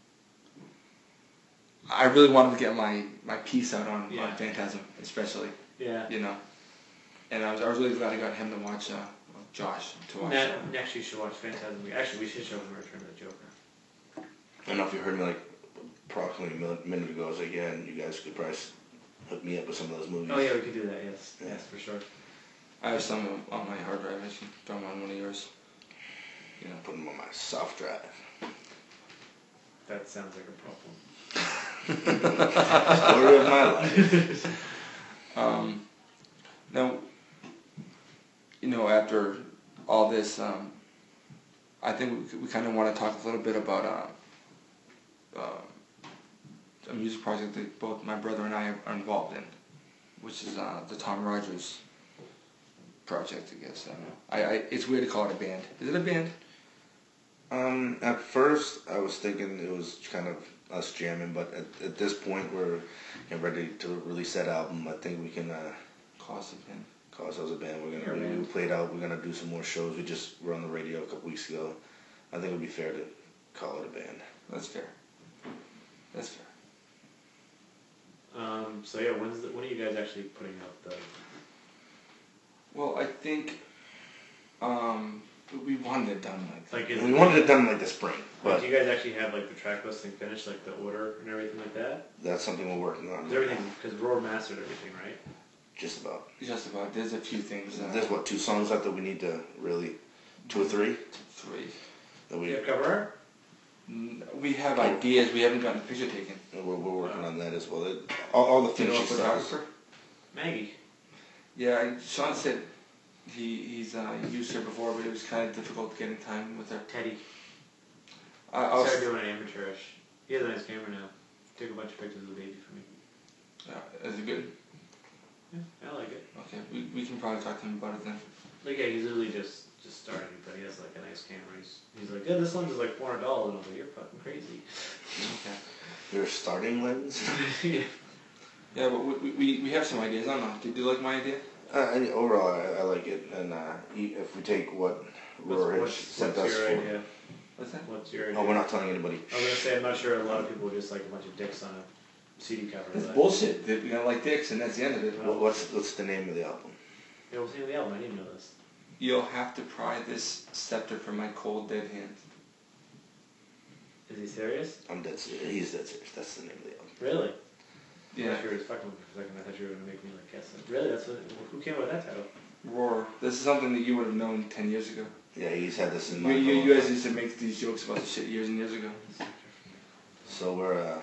I really wanted to get my, my piece out on, Yeah. on Phantasm, especially. Yeah. You know, and I was I was really glad I got him to watch uh, Josh to watch. Ne- uh, next, you should watch Phantasm. Actually, we should show him Return of the Joker. I don't know if you heard me like approximately a minute, minute ago. I was like, yeah, and you guys could probably hook me up with some of those movies. Oh yeah, we could do that. Yes, Yeah. yes, for sure. I have some on my hard drive. I should throw them on one of yours. You know. Put them on my soft drive. That sounds like a problem. Story of my life. Um, now, you know, after all this, um, I think we, we kind of want to talk a little bit about uh, uh, a music project that both my brother and I are involved in, which is uh, the Tom Rogers project, I guess. I don't know. I, I, it's weird to call it a band. Is it a band? Um, at first, I was thinking it was kind of us jamming, but at, at this point, we're getting ready to release that album. I think we can uh, Call us a band. call ourselves a band. We're You're a gonna we, we band. played out. We're gonna do some more shows. We just were on the radio a couple weeks ago. I think it would be fair to call it a band. That's fair. That's fair. Um, so yeah, when's the, when are you guys actually putting out the? Well, I think um, we wanted it done like Like, is We it, wanted it done like the spring, like, but do you guys actually have like the track listing finished, like the order and everything like that? that's something we're working on. Is everything because Roar mastered everything, right? Just about. just about. There's a few things. Uh, There's what two songs left that we need to really, two or three three. that we Yeah, cover art. N- We have ideas. We haven't gotten a picture taken. we're, we're working on that as well. It, all, all the Do you know a finishing stuff. photographer? Maggie. Yeah, I- Sean said he he's uh, used her before, but it was kind of difficult getting time with her. Teddy. I, I I was, started doing it amateurish. He has a nice camera now. Took a bunch of pictures of the baby for me. uh, is it good? Yeah, I like it. Okay, we, we can probably talk to him about it then. Like yeah, he's literally just just starting, but he has like a nice camera. He's, he's like, yeah, this lens is like four hundred dollars, and I was like, you're fucking crazy. Okay. Your starting lens. Yeah. Yeah, but we, we, we have some ideas. I don't know. Did you like my idea? Uh, and overall, I, I like it, and uh, e- if we take what Roar What's, has what's, sent what's us your for, idea? What's that? What's your idea? oh, we're not telling anybody. I was gonna say I'm not sure. A lot of people are just like a bunch of dicks on a C D cover. It's but- bullshit. They're gonna like dicks, and that's the end of it. What- What's what's the name of the album? Yeah, what's the name of the album? I didn't know this. You'll have to pry this scepter from my cold dead hands. Is he serious? I'm dead serious. He's dead serious. That's the name of the album. Really? Yeah. I thought you were fucking with me for a second. I thought you were gonna make me like guess it. Really? That's what? Who came up with that title? Roar. This is something that you would have known ten years ago. Yeah, he's had this in You, mind. you, for a you long guys time. used to make these jokes about this shit years and years ago. So we're, uh,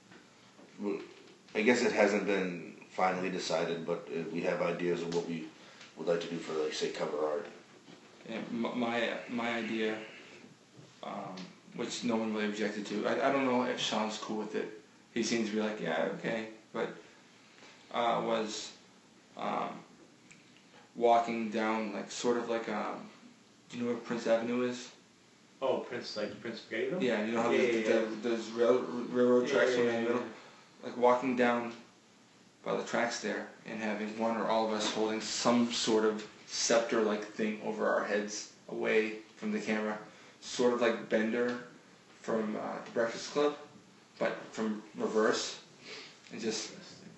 we I guess it hasn't been finally decided, but uh, we have ideas of what we would like to do for, like, say, cover art. And m- my my idea, um, which no one really objected to. I, I don't know if Sean's cool with it. He seems to be like, yeah, okay, but uh, was um, walking down like sort of like um, do you know where Prince Avenue is? Oh, Prince, like Prince Spaghettiville? Yeah, you know how Yeah, there's, yeah, the, yeah. there's rail, railroad Yeah, tracks yeah, going yeah, in the yeah, middle. Like walking down by the tracks there and having one or all of us holding some sort of scepter-like thing over our heads away from the camera. Sort of like Bender from uh, The Breakfast Club, but from reverse. And just,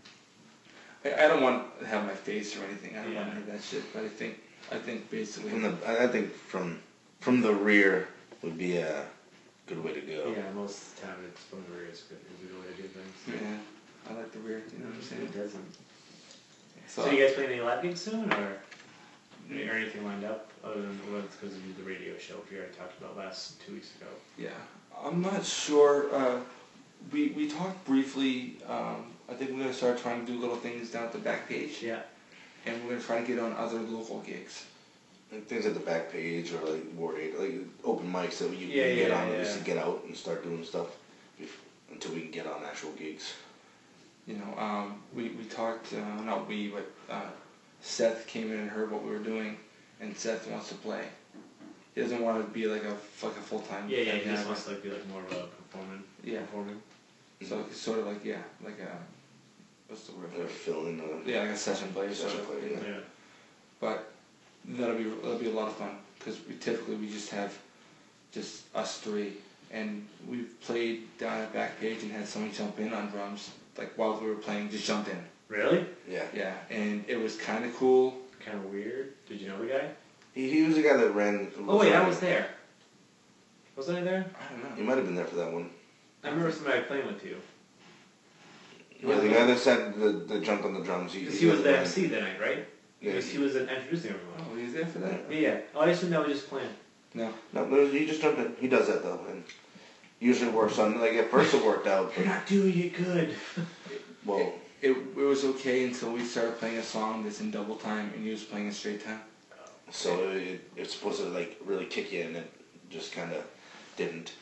I, I don't want to have my face or anything. I don't Yeah. want to have that shit, but I think, I think basically... From the, I I think from from the rear would be a good way to go. Yeah, most of the time it's from the rear is good. Is a good way to do things. Yeah, I like the weird, you know what I'm saying? It doesn't. So, So, you guys playing any live gigs soon, or or anything lined up other than what's because of the radio show we already talked about last two weeks ago? yeah, I'm not sure. Uh, we we talked briefly. Um, I think we're gonna start trying to do little things down at the back page, Yeah. and we're gonna try to get on other local gigs. Like things at the back page or like Ward eight, like open mics that you Yeah, can get yeah, on yeah. just to get out and start doing stuff if, until we can get on actual gigs. You know, um, we we talked. Uh, not we, but uh, Seth came in and heard what we were doing, and Seth wants to play. He doesn't want to be like a like a full time. Yeah, yeah. He just wants to like be like more of a performing. Yeah. Performing. So it's sort of like yeah, like a what's the word? Like fill in the Yeah, like a session player. Session sort of, player, yeah. Yeah. But that'll be that'll be a lot of fun because we typically we just have just us three, and we've played down at Backpage and had someone jump in on drums like while we were playing, just jumped in. Really? yeah. Yeah, and it was kind of cool. Kind of weird. Did you know the guy? He, he was the guy that ran. Oh wait, I was there. Wasn't I there? I don't know. You might have been there for that one. I remember somebody playing with you. Yeah, the guy that said the, the jumped on the drums. He, Because he was the ran. M C that night, right? He Yeah, was, he was introducing everyone. Oh, he was there for that? Yeah, yeah. Oh, I assumed that was just playing. No. No, no, he just jumped in. He does that though, and usually works on. Like at first it worked out, You're but not doing it good. well, It, it was okay until we started playing a song that's in double time and he was playing in straight time. so it, it's supposed to like really kick you, and it just kind of didn't.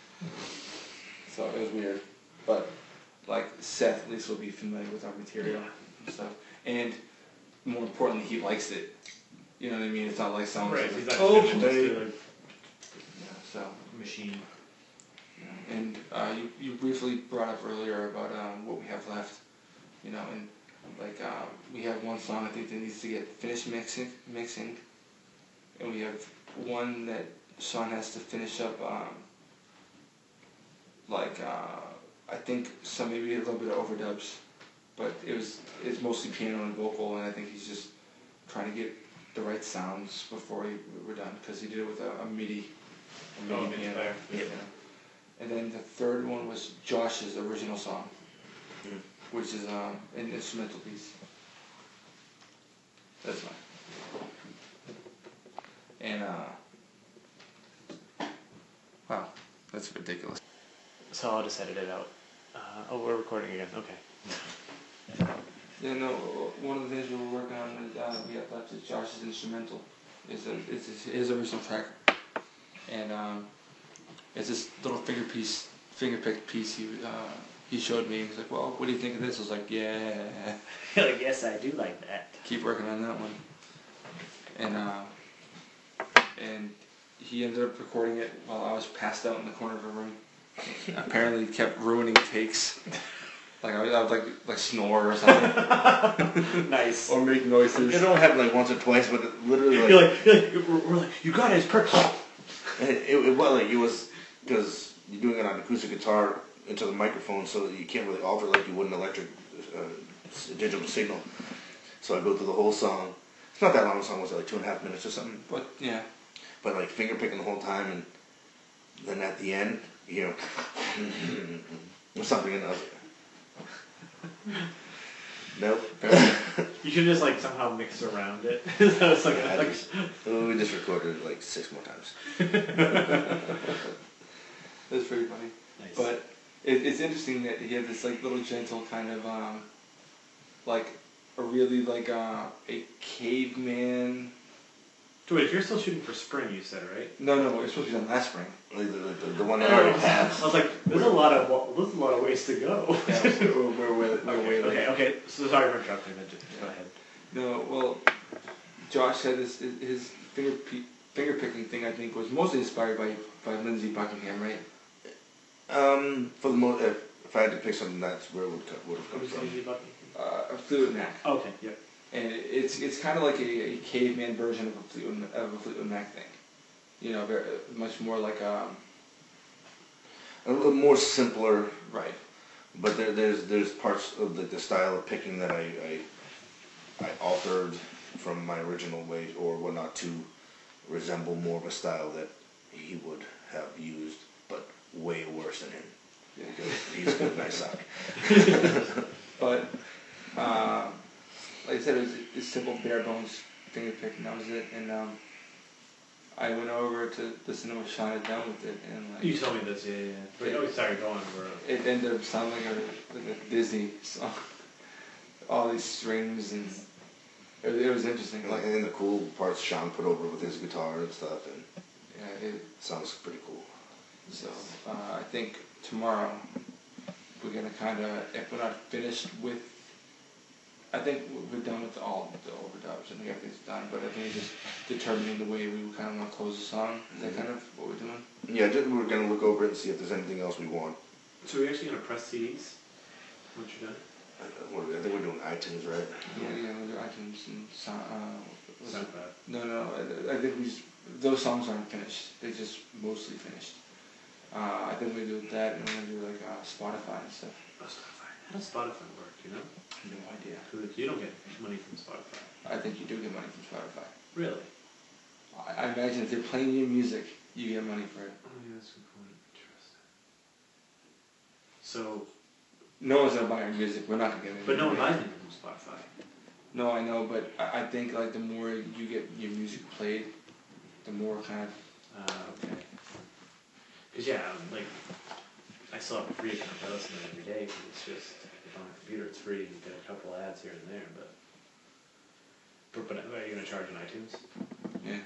So it was weird. But like Seth at least will be familiar with our material and stuff. And more importantly, he likes it. You know what I mean? It's not like someone Right, says, he's not oh, just play. a like, Yeah, so machine. yeah. And uh, you you briefly brought up earlier about um, what we have left. You know, and like uh, we have one song I think that needs to get finished mixing mixing. And we have one that Sean has to finish up um, like uh, I think some maybe a little bit of overdubs, but it was it's mostly piano and vocal, and I think he's just trying to get the right sounds before he, we're done because he did it with a, a MIDI, a MIDI Oh, MIDI piano. player. Yeah. And then the third one was Josh's original song, Mm. which is um, an instrumental piece. That's fine. And uh, wow, that's ridiculous. So I'll just edit it out. Uh, oh, we're recording again. Okay. Yeah, no. One of the things we were working on that uh, we have left is Josh's instrumental. It's a it's his, his original track, and um, it's this little finger piece, finger picked piece. He uh, he showed me. He's like, "Well, what do you think of this?" I was like, "Yeah." You're like, yes, I do like that. Keep working on that one. And uh, and he ended up recording it while I was passed out in the corner of a room. Apparently, kept ruining takes. Like I would, I would like like snore or something, Nice. or make noises. It don't happen like once or twice, but it literally like, You're like, you're like, we're, we're like, you got it, it's perfect. it, it, it well like it was because you're doing it on acoustic guitar into the microphone so that you can't really alter like you would an electric uh, digital signal. So I go through the whole song. It's not that long a song, was it like two and a half minutes or something? But yeah. But like finger picking the whole time, and then at the end, you know, or something, and I was like, nope. You should just like somehow mix around it. So it's like, Yeah, I like just, we just recorded it like six more times. That's pretty funny. nice. But it, it's interesting that he had this like little gentle kind of um, like a really like uh, a caveman. So wait, if you're still shooting for spring, you said, right? No, no, it was supposed to be done last spring. Like the, the, the one that already I passed. was like, there's a lot of wa- there's a lot of ways to go. Yeah, we're, we're, we're, we're okay, way late. okay, okay. So sorry for interrupting. But just go ahead. No, well, Josh had this his finger pe- finger picking thing. I think was mostly inspired by by Lindsey Buckingham, right? Um, for the most, if, if I had to pick something, that's where it would, co- would have come Who's from. Lindsey Buckingham? Uh, a Fleetwood Mac, Okay, yep. and it's it's kind of like a, a caveman version of a Fleetwood of a Fleetwood Mac thing. You know, very much more like um. A little more simpler, Right. but there, there's there's parts of the, the style of picking that I, I I altered from my original way or whatnot to resemble more of a style that he would have used, but way worse than him. Yeah. Because he's good and I suck. But, um, like I said, it was a simple bare bones finger pick, and that was it. And um, I went over to listen to what Sean had done with it, and like, You told me this, yeah, yeah. Wait, oh, sorry, go on. We're, it ended up sounding like a, like a Disney song. All these strings, and it, it was interesting. And, Like, and the cool parts Sean put over with his guitar and stuff, and yeah, it, sounds pretty cool. so uh, I think tomorrow we're gonna kind of, if we're not finished with, I think we're done with all the overdubs. I think everything's done, but I think it's just determining the way we kind of want to close the song. Is that kind of what we're doing? Yeah, just, we're gonna look over it and see if there's anything else we want. so are we actually going to press C Ds once you're done? I, what- I think we're doing iTunes, right? Yeah, yeah, we'll do iTunes and sound. Uh, what's it? SoundCloud. No, no, I, I think we just, those songs aren't finished. They're just mostly finished. Uh, I think we do that, and we're gonna do like uh, Spotify and stuff. Oh, Spotify. How does Spotify work, you know? No idea. Who- You don't get money from Spotify. I think you do get money from Spotify. Really? I, I imagine if they're playing your music, you get money for it. Oh, yeah, that's a good point. Interesting. So, No one's gonna buy our music. We're not gonna get any. but no one money. buys anything from Spotify. No, I know, but I, I think like the more you get your music played, the more kind of. Uh, okay. Because, yeah, like, I still have a free account. I listen to it every day because it's just, if on a computer it's free and you get a couple ads here and there, but... But, but are you going to charge on iTunes? Yeah.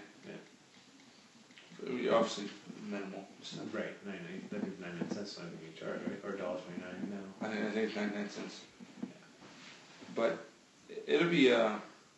Yeah. Obviously minimal stuff. Right, nine, nine, I think ninety-nine cents I think you charge, right? Or one dollar twenty-nine now. I think I think it's ninety-nine cents. But it'll be uh,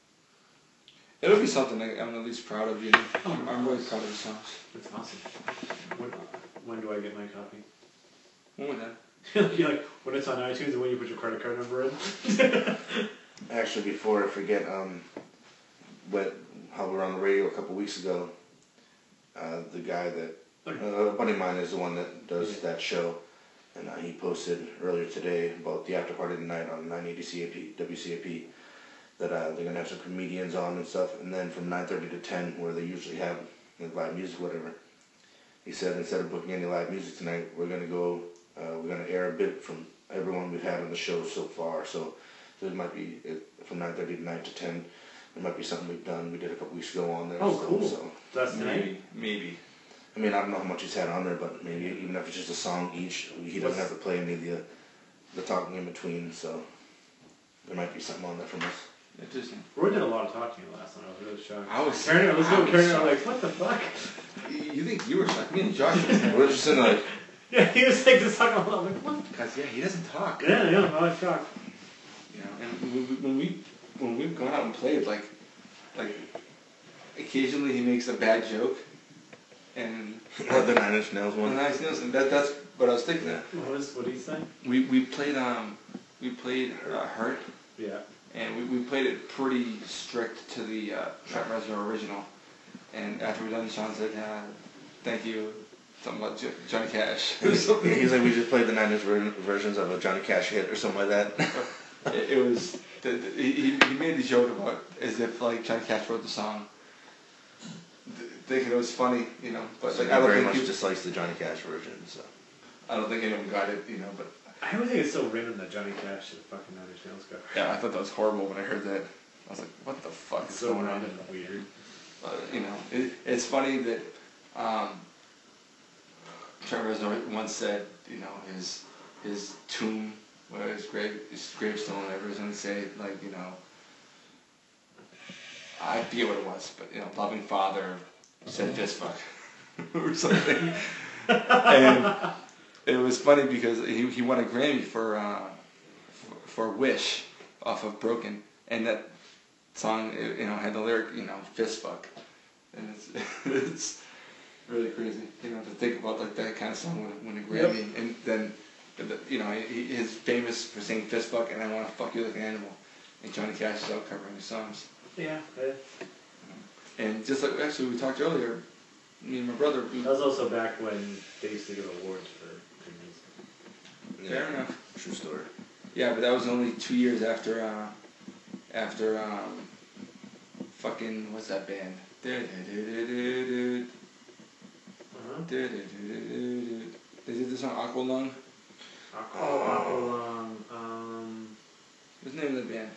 it'll be something that I'm at least proud of. You know, I'm, I'm really proud of the songs. That's awesome. When, when do I get my copy? When we're done. You're like, when it's on iTunes and when you put your credit card number in? Actually, before I forget, um, what, how we were on the radio a couple weeks ago, uh, the guy that, uh, a buddy of mine is the one that does Yeah. that show, and uh, he posted earlier today about the after party tonight on nine eighty C A P, W C A P, that uh, they're going to have some comedians on and stuff, and then from nine thirty to ten, where they usually have like, live music, whatever, he said instead of booking any live music tonight, we're going to go, uh, we're going to air a bit from everyone we've had on the show so far, so there might be, uh, from nine thirty tonight to ten, there might be something we've done, we did a couple weeks ago on there. Oh, so, cool. So, That's tonight? Maybe, maybe. I mean, I don't know how much he's had on there, but maybe even if it's just a song each, he doesn't have to play any of the, the talking in between, so there might be something on there from us. Interesting. Roy did a lot of talking last night. I was really shocked. I was. Turning, let's I go was turning. I'm shocked. like, what the fuck? You think you were shocked? Me and Josh were. We're just sitting like, Yeah, he was like just talking a lot. I'm like, what? Because yeah, he doesn't talk. Yeah, yeah, I was shocked. You know, and when we, when we when we've gone out and played, like like occasionally he makes a bad joke, and the Nine Inch Nails well, one. nice news, and that that's what I was thinking. Yeah. What was? What did he say? We we played um we played uh, Hurt, Yeah. and we, we played it pretty strict to the uh, Trent Reznor original. And after we done, Sean said, uh, "Thank you something about Jo- Johnny Cash. Yeah, he's like, we just played the nine inch ver- versions of a Johnny Cash hit or something like that. it, it was the, the, he he made the joke about as if like Johnny Cash wrote the song, th- thinking it was funny, you know. But So like he I don't very think much he, dislikes the Johnny Cash version. So I don't think anyone got it, you know. But I always think it's so random that Johnny Cash should fucking Nine Inch Nails cover. yeah, I thought that was horrible when I heard that. I was like, what the fuck It's is so going random on? and weird. Uh, you know, it, it's funny that um, Trevor Reznor once said, you know, his his tomb, where his grave, his gravestone, whatever, was going to say, like, you know, I forget what it was, but you know, loving father said fist fuck or something, and it was funny because he he won a Grammy for uh, for, for Wish off of Broken, and that song, you know, had the lyric, you know, fist fuck. And it's it's really crazy, you know, to think about like that kind of song when, when a Grammy, yep. And then, you know, he, he's famous for saying fist fuck and I want to fuck you like an animal, and Johnny Cash is out covering his songs. Yeah. yeah. And just like actually we talked earlier, me and my brother. We, that was also back when they used to give awards for good music. Yeah, fair enough. True story. Yeah, but that was only two years after uh, after um, fucking what's that band? Uh-huh. They did this on Aqualung. Aqualung. Um. What's the name of the band?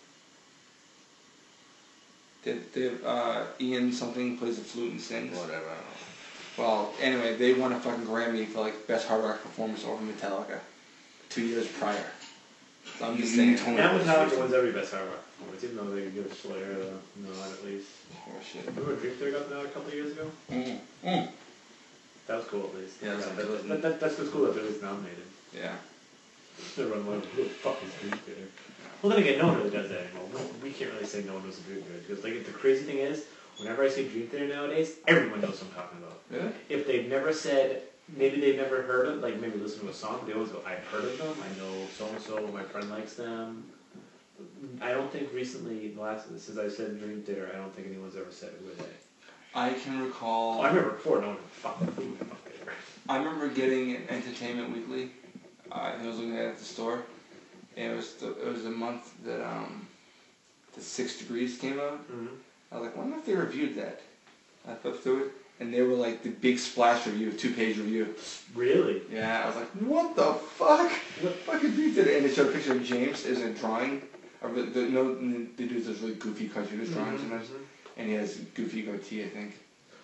They, they have, uh, Ian something plays the flute and sings. Whatever. I don't know. Well, anyway, they won a fucking Grammy for like best hard rock performance over Metallica two years prior. So I'm just saying. That Metallica wins every best hard rock performance, even though they give Slayer the nod at least. Oh shit. Remember Dream Theater got that a couple of years ago? Mm. Mm. That was cool at least. Yeah, yeah that, that, that, that, that's what's cool that they're at least nominated. Yeah. Everyone went, who the fuck is Dream Theater? Well, then again, no one really does that anymore. We can't really say no one knows Dream Theater because, like, the crazy thing is, whenever I say Dream Theater nowadays, everyone knows what I'm talking about. Really? If they've never said, maybe they've never heard of, like, maybe listen to a song, they always go, I've heard of them. I know so and so. My friend likes them. I don't think recently, the last since I said Dream Theater, I don't think anyone's ever said who are they. I can recall. Oh, I remember before no one fuck fuck theater. I remember getting Entertainment Weekly. Uh, I was looking at it at the store, and it was the, it was the month that um, the Six Degrees came out. Mm-hmm. I was like, wonder if they reviewed that. I flipped through it, and they were like the big splash review, two page review. Really? Yeah, I was like, what the fuck? What fucking dude did it? And they showed a picture of James as a drawing. Of the, the, no, they do those really goofy cartoonist Mm-hmm. drawings sometimes, and he has a goofy goatee, I think.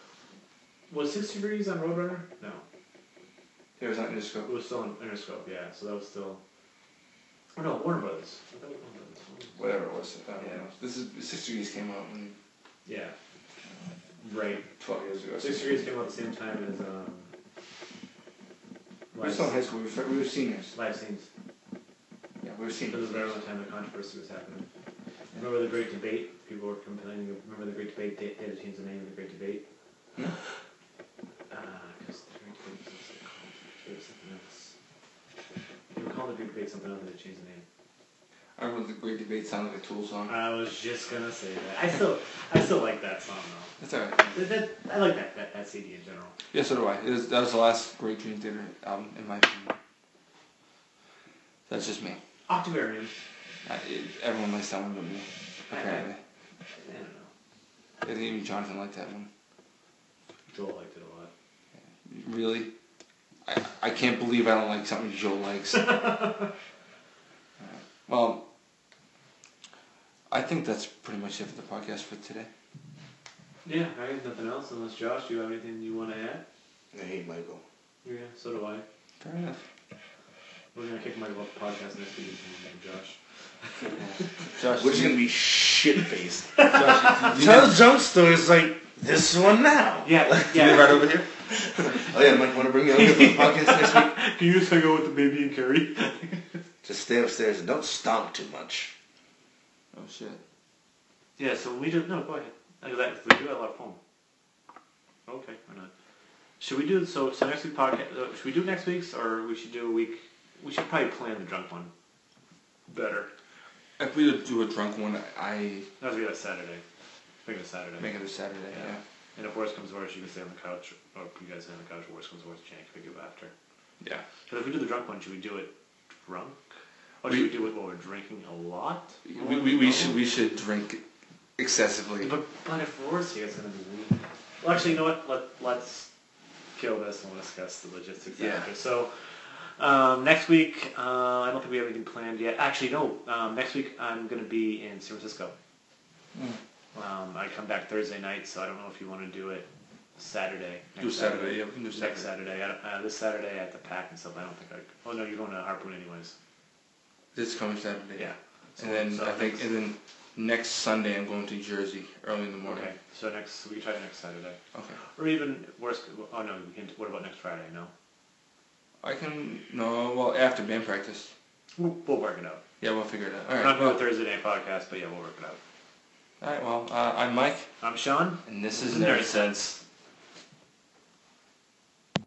Was Six Degrees on Roadrunner? No. It was on Interscope. It was still on Interscope, yeah. So that was still. Oh no, Warner Brothers. I thought it was Whatever it was. I don't Yeah. know. This is Six Degrees came out when Yeah. Right. twelve years ago. Six Degrees came out at the same time as um. We were still in high school. We were, we were seniors. Live scenes. Yeah, we were This seniors. was around the time the controversy was happening. Remember the Great Debate? People were complaining. Remember the Great Debate? They, they had to change the name of the Great Debate. Hmm? Because the Great Debate was called. It was something else. They were calling the Great Debate something else, and they changed the name. I remember the Great Debate sounded like a Tool song. I was just gonna say that. I still, I still like that song though. That's alright. That, that, I like that, that that C D in general. Yeah, so do I. It was, that was the last great Dream Theater album, in my opinion. That's just me. Octavarium. I, it, everyone likes that one but me, apparently. I don't know. I think even Jonathan liked that one. Joel liked it a lot. Really? I, I can't believe I don't like something Joel likes. uh, well, I think that's pretty much it for the podcast for today. Yeah, I have nothing else unless Josh, do you have anything you want to add? I hate Michael. Yeah, so do I. Fair enough. We're gonna kick Michael off the podcast next week, and Josh. Josh, Which is gonna be shit faced. Josh, Tell junk stories like this one now. Yeah, you live right over here? Oh yeah, Mike, want to bring you over to the podcast next week? Can you just hang out with the baby and Carrie? Just stay upstairs and don't stomp too much. Oh shit. Yeah, so we just no, go ahead. Like that, we do have a lot of phone. Okay, why not? Should we do so? So next week podcast. Uh, should we do next week's, or we should do a week? We should probably plan the drunk one better. If we do a drunk one, I That would be like Saturday. Make it a Saturday. make it a Saturday. Yeah. And if worse comes to worse, you can stay on the couch, or you guys stay on the couch. If worse comes to worse, Jan can pick you up after. Yeah. Because if we do the drunk one, should we do it drunk? Or We- should we do it while we're drinking a lot? We, we, we should we should drink excessively. But, but if worse, you guys are going to be weak. Well, actually, you know what? Let, let's kill this and we'll discuss the logistics Yeah. after. So, um, next week, uh, I don't think we have anything planned yet. Actually, no. Um, next week, I'm going to be in San Francisco. Mm. Um, I come back Thursday night, so I don't know if you want to do it Saturday. Do next Saturday, yeah, we can do Saturday. Next Saturday. I don't- Uh, this Saturday at the Pack and stuff. I don't think I. Oh no, you're going to Harpoon anyways. This coming Saturday. Yeah. So, And then so I think next- and then next Sunday I'm going to Jersey early in the morning. Okay. So next we can try next Saturday, Okay. or even worse. Oh no, we can. What about next Friday? No. I can no well after band practice. We'll, we'll work it out. Yeah, we'll figure it out. All We're right. not doing Well, a Thursday night podcast, but yeah, we'll work it out. all right. Well, uh, I'm Mike, I'm Sean. and this is Nerd Nerd Sense.